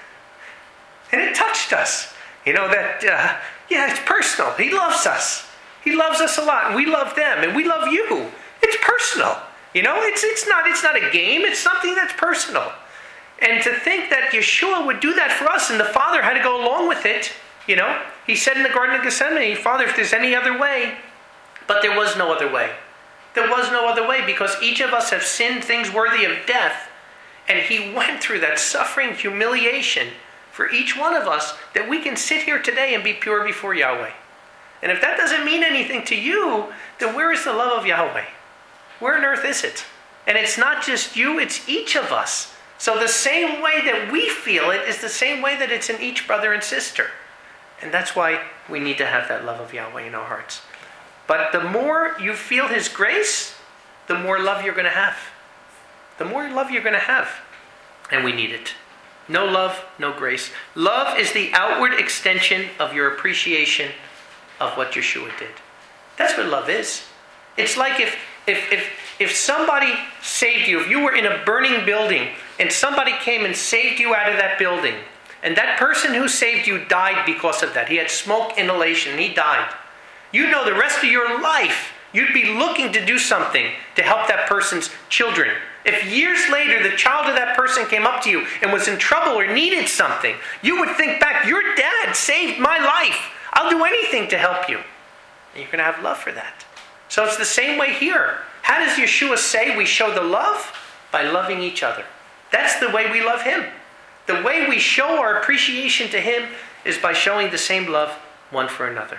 And it touched us. You know, that, uh, yeah, it's personal. He loves us. He loves us a lot, and we love them, and we love you. It's personal. You know, it's, it's, not, it's not a game. It's something that's personal. And to think that Yeshua would do that for us, and the Father had to go along with it, you know. He said in the Garden of Gethsemane, Father, if there's any other way. But there was no other way. There was no other way, because each of us have sinned things worthy of death. And he went through that suffering, humiliation for each one of us, that we can sit here today and be pure before Yahweh. And if that doesn't mean anything to you, then where is the love of Yahweh? Where on earth is it? And it's not just you, it's each of us. So the same way that we feel it is the same way that it's in each brother and sister. And that's why we need to have that love of Yahweh in our hearts. But the more you feel his grace, the more love you're going to have. The more love you're going to have. And we need it. No love, no grace. Love is the outward extension of your appreciation of what Yeshua did. That's what love is. It's like if, if, if, if somebody saved you, if you were in a burning building and somebody came and saved you out of that building, and that person who saved you died because of that. He had smoke inhalation and he died. You know the rest of your life you'd be looking to do something to help that person's children. If years later the child of that person came up to you and was in trouble or needed something, you would think back, your dad saved my life. I'll do anything to help you. And you're going to have love for that. So it's the same way here. How does Yeshua say we show the love? By loving each other. That's the way we love him. The way we show our appreciation to him is by showing the same love one for another.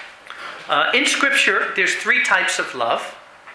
Uh, in Scripture, there's three types of love.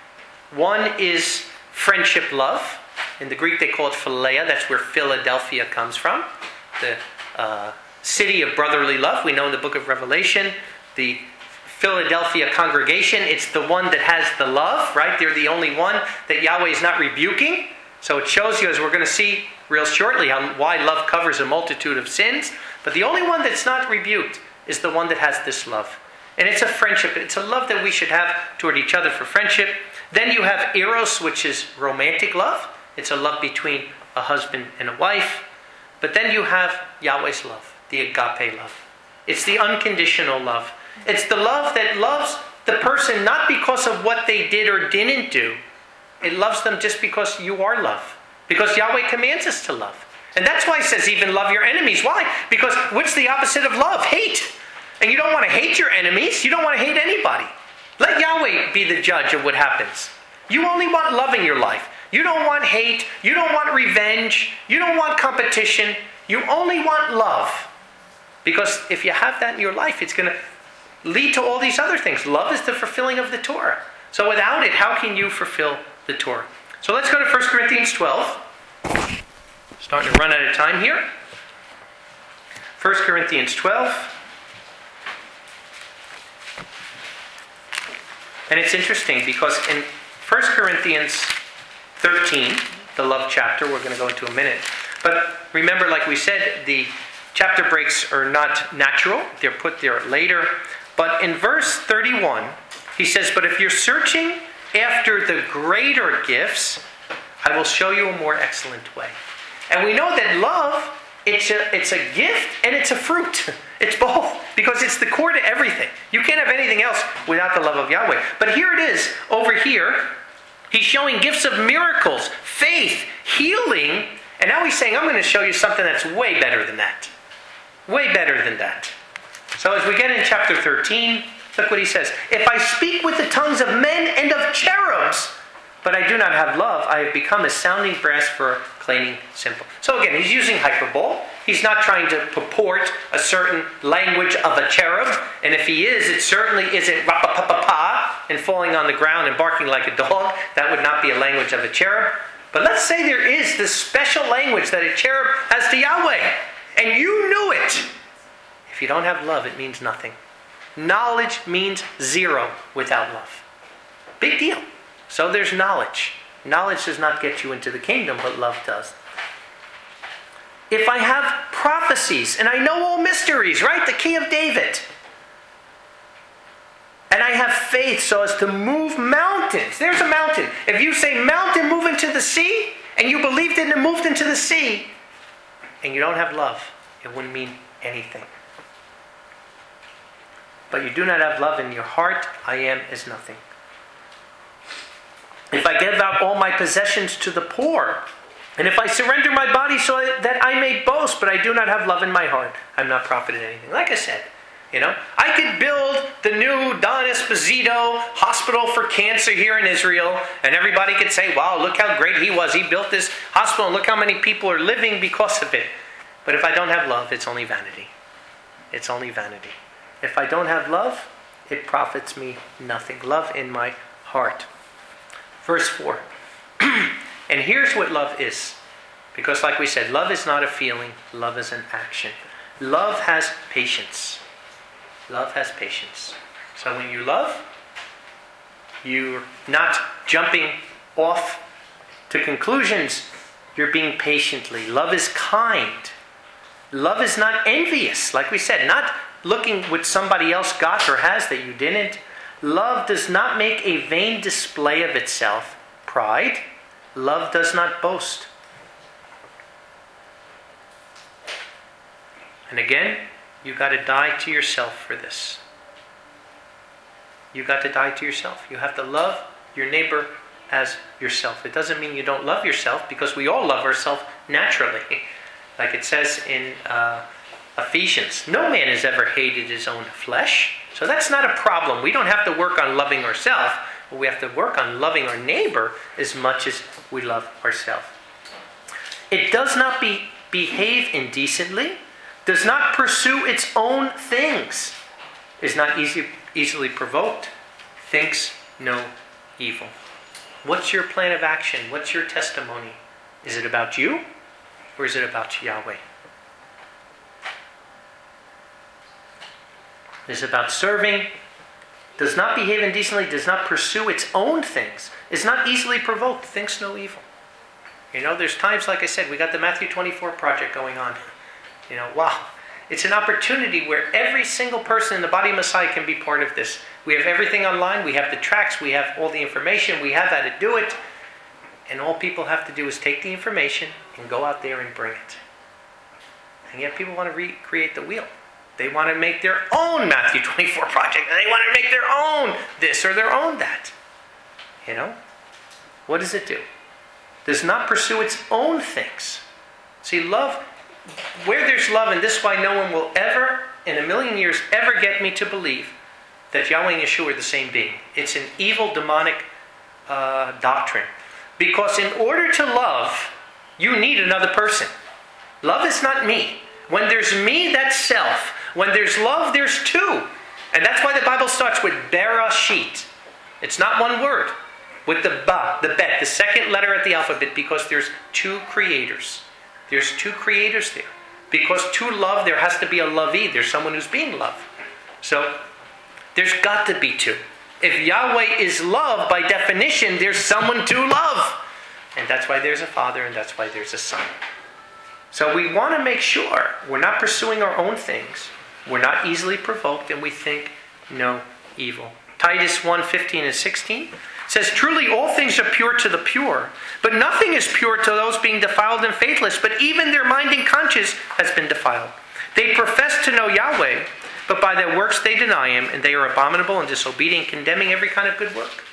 One is friendship love. In the Greek, they call it philia. That's where Philadelphia comes from. The uh, city of brotherly love. We know in the book of Revelation, the Philadelphia congregation, it's the one that has the love, right? They're the only one that Yahweh is not rebuking. So it shows you, as we're going to see real shortly, how, why love covers a multitude of sins. But the only one that's not rebuked is the one that has this love. And it's a friendship. It's a love that we should have toward each other for friendship. Then you have eros, which is romantic love. It's a love between a husband and a wife. But then you have Yahweh's love, the agape love. It's the unconditional love. It's the love that loves the person not because of what they did or didn't do. It loves them just because you are love. Because Yahweh commands us to love. And that's why he says even love your enemies. Why? Because what's the opposite of love? Hate. And you don't want to hate your enemies. You don't want to hate anybody. Let Yahweh be the judge of what happens. You only want love in your life. You don't want hate. You don't want revenge. You don't want competition. You only want love. Because if you have that in your life, it's going to lead to all these other things. Love is the fulfilling of the Torah. So without it, how can you fulfill the Torah? So let's go to First Corinthians twelve. Starting to run out of time here. First Corinthians twelve. And it's interesting because in First Corinthians thirteen, the love chapter, we're going to go into a minute. But remember, like we said, the chapter breaks are not natural. They're put there later. But in verse thirty-one, he says, "But if you're searching after the greater gifts, I will show you a more excellent way." And we know that love, it's a, it's a gift and it's a fruit. It's both. Because it's the core to everything. You can't have anything else without the love of Yahweh. But here it is, over here. He's showing gifts of miracles, faith, healing. And now he's saying, I'm going to show you something that's way better than that. Way better than that. So as we get in chapter thirteen, look what he says. "If I speak with the tongues of men and of cherubs, but I do not have love, I have become a sounding brass for a clanging cymbal." So again, he's using hyperbole. He's not trying to purport a certain language of a cherub. And if he is, it certainly isn't rapa-pa-pa-pa and falling on the ground and barking like a dog. That would not be a language of a cherub. But let's say there is this special language that a cherub has to Yahweh. And you knew it. If you don't have love, it means nothing. Knowledge means zero without love. Big deal. So there's knowledge. Knowledge does not get you into the kingdom, but love does. If I have prophecies, and I know all mysteries, right? The key of David. And I have faith so as to move mountains. There's a mountain. If you say mountain, move into the sea, and you believed it and it moved into the sea, and you don't have love, it wouldn't mean anything. But you do not have love in your heart, I am as nothing. If I give out all my possessions to the poor, and if I surrender my body so that I may boast, but I do not have love in my heart, I'm not profiting anything. Like I said, you know, I could build the new Don Esposito Hospital for Cancer here in Israel, and everybody could say, wow, look how great he was. He built this hospital, and look how many people are living because of it. But if I don't have love, it's only vanity. It's only vanity. If I don't have love, it profits me nothing. Love in my heart. Verse four. And here's what love is. Because like we said, love is not a feeling. Love is an action. Love has patience. Love has patience. So when you love, you're not jumping off to conclusions. You're being patiently. Love is kind. Love is not envious. Like we said, not looking what somebody else got or has that you didn't. Love does not make a vain display of itself. Pride. Love does not boast. And again, you got to die to yourself for this. You got to die to yourself. You have to love your neighbor as yourself. It doesn't mean you don't love yourself, because we all love ourselves naturally. Like it says in uh, Ephesians, no man has ever hated his own flesh. So that's not a problem. We don't have to work on loving ourselves. But we have to work on loving our neighbor as much as we love ourselves. It does not be, behave indecently, does not pursue its own things, is not easy, easily provoked, thinks no evil. What's your plan of action? What's your testimony? Is it about you, or is it about Yahweh? Is it about serving? Does not behave indecently, does not pursue its own things, is not easily provoked, thinks no evil. You know, there's times, like I said, we got the Matthew twenty-four project going on. You know, wow. It's an opportunity where every single person in the body of Messiah can be part of this. We have everything online. We have the tracks. We have all the information. We have how to do it. And all people have to do is take the information and go out there and bring it. And yet people want to recreate the wheel. They want to make their own Matthew twenty-four project. And they want to make their own this or their own that. You know? What does it do? Does not pursue its own things. See, love, where there's love, and this is why no one will ever, in a million years, ever get me to believe that Yahweh and Yeshua are the same being. It's an evil, demonic uh, doctrine. Because in order to love, you need another person. Love is not me. When there's me, that's self. When there's love, there's two. And that's why the Bible starts with Bereshit. It's not one word. with the ba, the bet, the second letter at the alphabet, because there's two creators. There's two creators there. Because to love, there has to be a lovey. There's someone who's being loved. So there's got to be two. If Yahweh is love, by definition, there's someone to love. And that's why there's a Father, and that's why there's a Son. So we want to make sure we're not pursuing our own things. We're not easily provoked, and we think no evil. Titus one, fifteen and sixteen says, truly all things are pure to the pure, but nothing is pure to those being defiled and faithless, but even their mind and conscience has been defiled. They profess to know Yahweh, but by their works they deny him, and they are abominable and disobedient, condemning every kind of good work.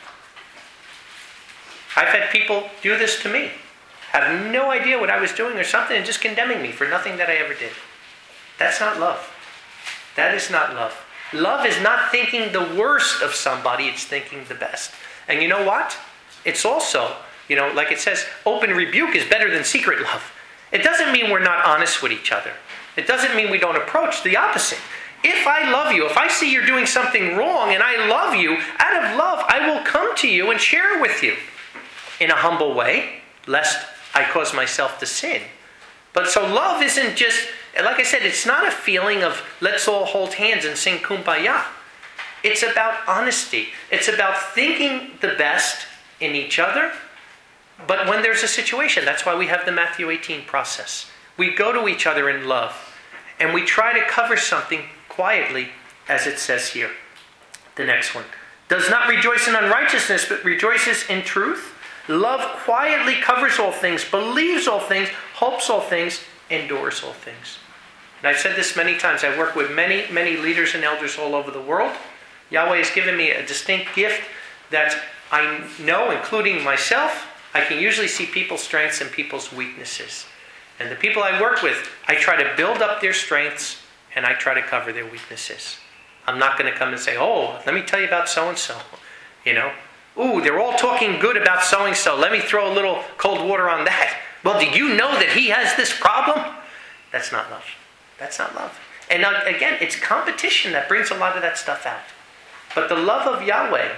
I've had people do this to me, have no idea what I was doing or something, and just condemning me for nothing that I ever did. That's not love. That is not love. Love is not thinking the worst of somebody, it's thinking the best. And you know what? It's also, you know, like it says, open rebuke is better than secret love. It doesn't mean we're not honest with each other. It doesn't mean we don't approach. The opposite. If I love you, if I see you're doing something wrong and I love you, out of love, I will come to you and share with you in a humble way, lest I cause myself to sin. But so love isn't just, like I said, it's not a feeling of let's all hold hands and sing Kumbaya. It's about honesty. It's about thinking the best in each other, but when there's a situation. That's why we have the Matthew eighteen process. We go to each other in love, and we try to cover something quietly, as it says here. The next one. Does not rejoice in unrighteousness, but rejoices in truth. Love quietly covers all things, believes all things, hopes all things, endures all things. And I've said this many times. I work with many, many leaders and elders all over the world. Yahweh has given me a distinct gift that I know, including myself, I can usually see people's strengths and people's weaknesses. And the people I work with, I try to build up their strengths and I try to cover their weaknesses. I'm not going to come and say, oh, let me tell you about so-and-so. You know, ooh, they're all talking good about so-and-so. Let me throw a little cold water on that. Well, do you know that he has this problem? That's not love. That's not love. And now, again, it's competition that brings a lot of that stuff out. But the love of Yahweh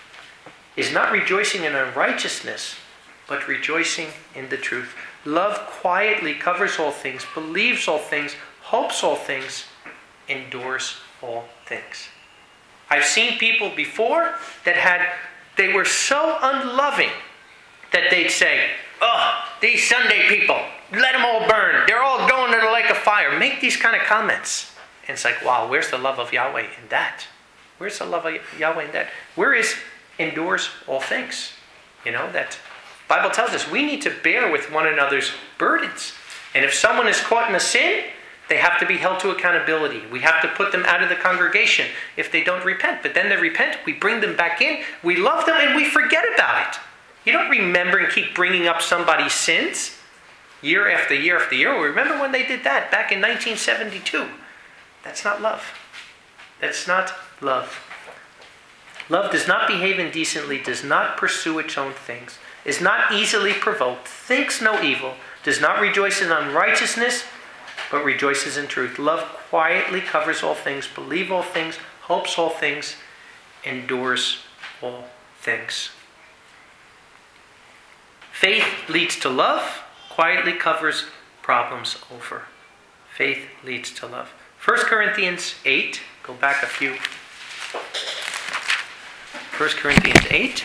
is not rejoicing in unrighteousness, but rejoicing in the truth. Love quietly covers all things, believes all things, hopes all things, endures all things. I've seen people before that had, they were so unloving that they'd say, oh, these Sunday people, let them all burn. They're all going to the lake of fire. Make these kind of comments. And it's like, wow, where's the love of Yahweh in that? Where's the love of Yahweh in that? Where is endures all things? You know, that Bible tells us we need to bear with one another's burdens. And if someone is caught in a sin, they have to be held to accountability. We have to put them out of the congregation if they don't repent. But then they repent, we bring them back in, we love them, and we forget about it. You don't remember and keep bringing up somebody's sins year after year after year. Remember when they did that back in nineteen seventy-two? That's not love. That's not love. Love does not behave indecently, does not pursue its own things, is not easily provoked, thinks no evil, does not rejoice in unrighteousness, but rejoices in truth. Love quietly covers all things, believes all things, hopes all things, endures all things. Faith leads to love, quietly covers problems over. Faith leads to love. First Corinthians eight, go back a few. First Corinthians eight.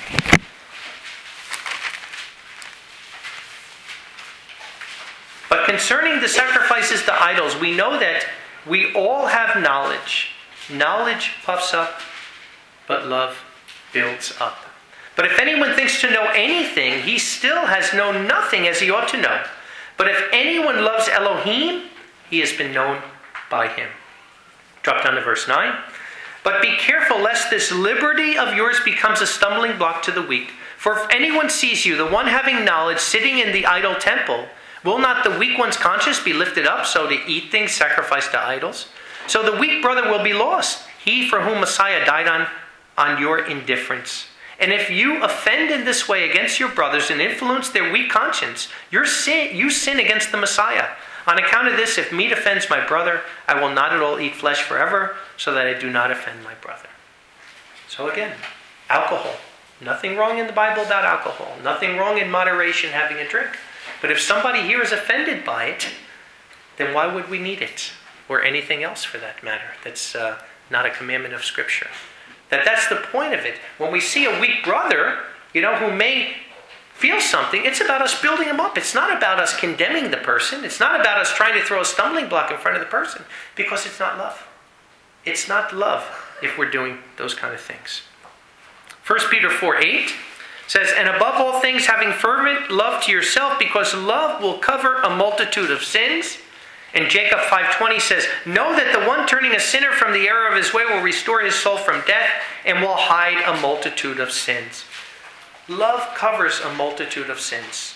But concerning the sacrifices to idols, we know that we all have knowledge. Knowledge puffs up, but love builds up. But if anyone thinks to know anything, he still has known nothing as he ought to know. But if anyone loves Elohim, he has been known by him. Drop down to verse nine. But be careful lest this liberty of yours becomes a stumbling block to the weak. For if anyone sees you, the one having knowledge, sitting in the idol temple, will not the weak one's conscience be lifted up so to eat things sacrificed to idols? So the weak brother will be lost, he for whom Messiah died on, on your indifference. And if you offend in this way against your brothers and influence their weak conscience, your sin, you sin against the Messiah. On account of this, if meat offends my brother, I will not at all eat flesh forever, so that I do not offend my brother. So again, alcohol, Nothing wrong in the Bible about alcohol. Nothing wrong in moderation having a drink. But if somebody here is offended by it, then why would we need it? Or anything else for that matter. That's uh, not a commandment of Scripture. That that's the point of it. When we see a weak brother, you know, who may feel something, it's about us building him up. It's not about us condemning the person. It's not about us trying to throw a stumbling block in front of the person. Because it's not love. It's not love if we're doing those kind of things. First Peter four eight says, and above all things, having fervent love to yourself, because love will cover a multitude of sins. And Jacob five twenty says, know that the one turning a sinner from the error of his way will restore his soul from death and will hide a multitude of sins. Love covers a multitude of sins.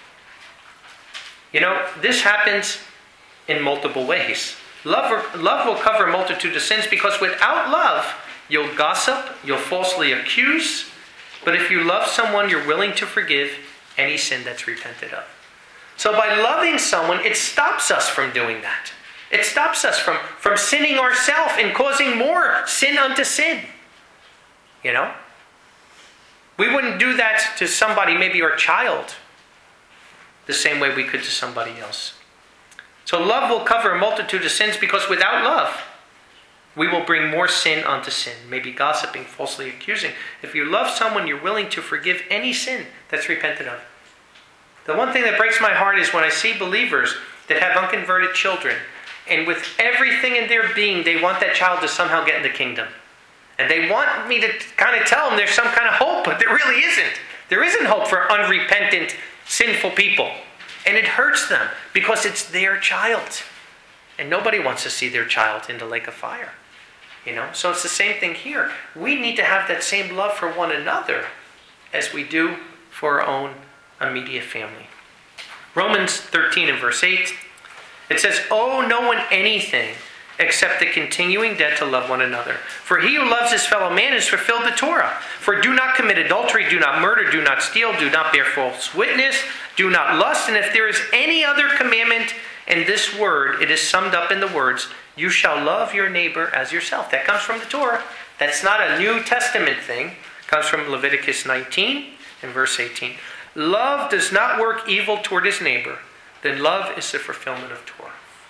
You know, this happens in multiple ways. Love, love will cover a multitude of sins because without love, you'll gossip, you'll falsely accuse. But if you love someone, you're willing to forgive any sin that's repented of. So by loving someone, it stops us from doing that. It stops us from, from sinning ourselves and causing more sin unto sin. You know? We wouldn't do that to somebody, maybe our child, the same way we could to somebody else. So love will cover a multitude of sins because without love, we will bring more sin unto sin. Maybe gossiping, falsely accusing. If you love someone, you're willing to forgive any sin that's repented of. The one thing that breaks my heart is when I see believers that have unconverted children, and with everything in their being, they want that child to somehow get in the kingdom. And they want me to kind of tell them there's some kind of hope, but there really isn't. There isn't hope for unrepentant, sinful people. And it hurts them because it's their child. And nobody wants to see their child in the lake of fire. You know, so it's the same thing here. We need to have that same love for one another as we do for our own immediate family. Romans thirteen and verse eight, it says, owe no one anything except the continuing debt to love one another. For he who loves his fellow man has fulfilled the Torah. For do not commit adultery, do not murder, do not steal, do not bear false witness, do not lust. And if there is any other commandment in this word, it is summed up in the words, you shall love your neighbor as yourself. That comes from the Torah. That's not a New Testament thing. It comes from Leviticus nineteen and verse eighteen. Love does not work evil toward his neighbor. Then love is the fulfillment of Torah.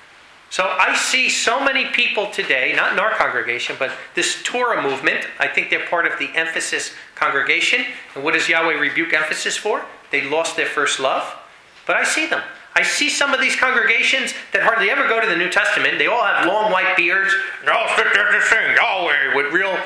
So I see so many people today, not in our congregation, but this Torah movement. I think they're part of the Emphasis congregation. And what does Yahweh rebuke Emphasis for? They lost their first love. But I see them. I see some of these congregations that hardly ever go to the New Testament. They all have long white beards. They all sit there to sing Yahweh with real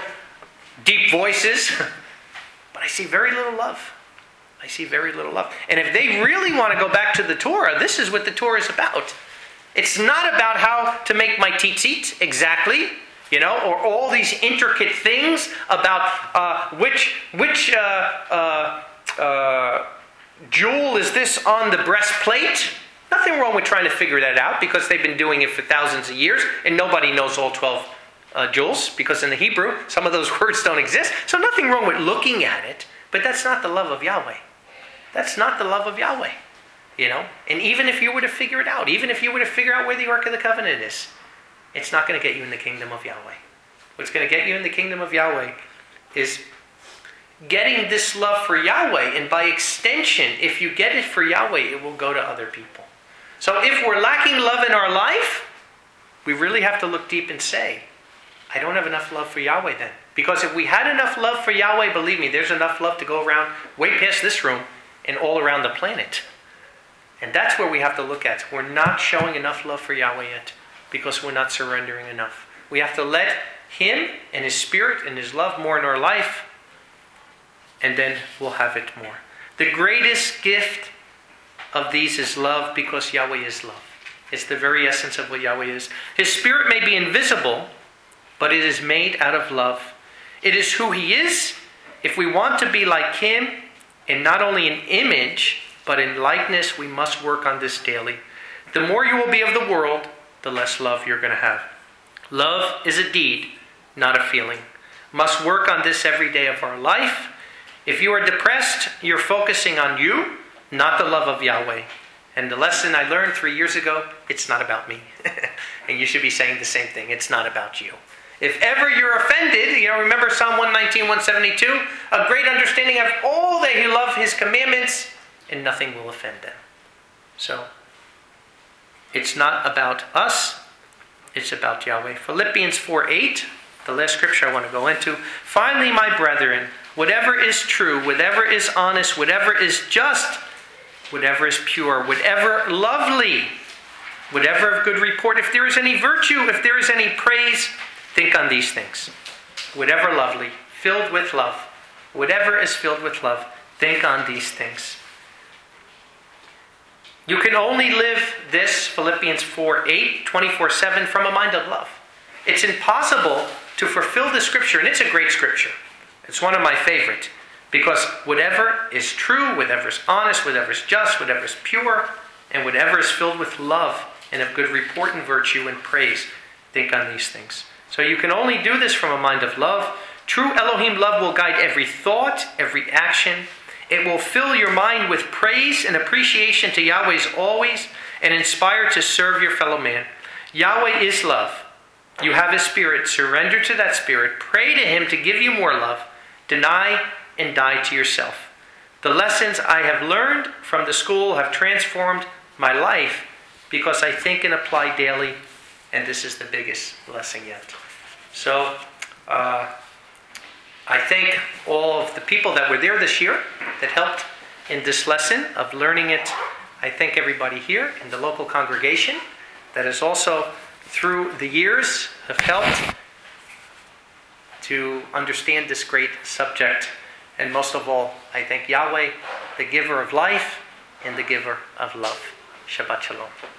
deep voices. But I see very little love. I see very little love. And if they really want to go back to the Torah, this is what the Torah is about. It's not about how to make my tzitzit exactly, you know, or all these intricate things about uh, which which uh, uh, uh, jewel is this on the breastplate. Nothing wrong with trying to figure that out because they've been doing it for thousands of years and nobody knows all twelve uh, jewels because in the Hebrew, some of those words don't exist. So nothing wrong with looking at it, but that's not the love of Yahweh. That's not the love of Yahweh. You know, and even if you were to figure it out, even if you were to figure out where the Ark of the Covenant is, it's not going to get you in the kingdom of Yahweh. What's going to get you in the kingdom of Yahweh is getting this love for Yahweh, and by extension, if you get it for Yahweh, it will go to other people. So if we're lacking love in our life, we really have to look deep and say, I don't have enough love for Yahweh then. Because if we had enough love for Yahweh, believe me, there's enough love to go around way past this room and all around the planet. And that's where we have to look at. We're not showing enough love for Yahweh yet because we're not surrendering enough. We have to let Him and His Spirit and His love more in our life, and then we'll have it more. The greatest gift of these is love because Yahweh is love. It's the very essence of what Yahweh is. His Spirit may be invisible, but it is made out of love. It is who He is. If we want to be like Him, and not only in image, but in likeness, we must work on this daily. The more you will be of the world, the less love you're going to have. Love is a deed, not a feeling. Must work on this every day of our life. If you are depressed, you're focusing on you, not the love of Yahweh. And the lesson I learned three years ago, it's not about me. And you should be saying the same thing. It's not about you. If ever you're offended, you know, remember Psalm one nineteen, one seventy-two? A great understanding of all they who love his commandments, and nothing will offend them. So, it's not about us, it's about Yahweh. Philippians four eight, the last scripture I want to go into. Finally, my brethren, whatever is true, whatever is honest, whatever is just, whatever is pure, whatever lovely, whatever of good report, if there is any virtue, if there is any praise, think on these things. Whatever lovely, filled with love, whatever is filled with love, think on these things. You can only live this, Philippians four eight, twenty-four seven, from a mind of love. It's impossible to fulfill the scripture, and it's a great scripture. It's one of my favorite, because whatever is true, whatever is honest, whatever is just, whatever is pure, and whatever is filled with love and of good report and virtue and praise, think on these things. So you can only do this from a mind of love. True Elohim love will guide every thought, every action. It will fill your mind with praise and appreciation to Yahweh's always, and inspire to serve your fellow man. Yahweh is love. You have his spirit. Surrender to that spirit. Pray to him to give you more love. Deny and die to yourself. The lessons I have learned from the school have transformed my life because I think and apply daily, and this is the biggest blessing yet. So, uh, I thank all of the people that were there this year that helped in this lesson of learning it. I thank everybody here in the local congregation that has also, through the years, have helped to understand this great subject. And most of all, I thank Yahweh, the giver of life and the giver of love. Shabbat Shalom.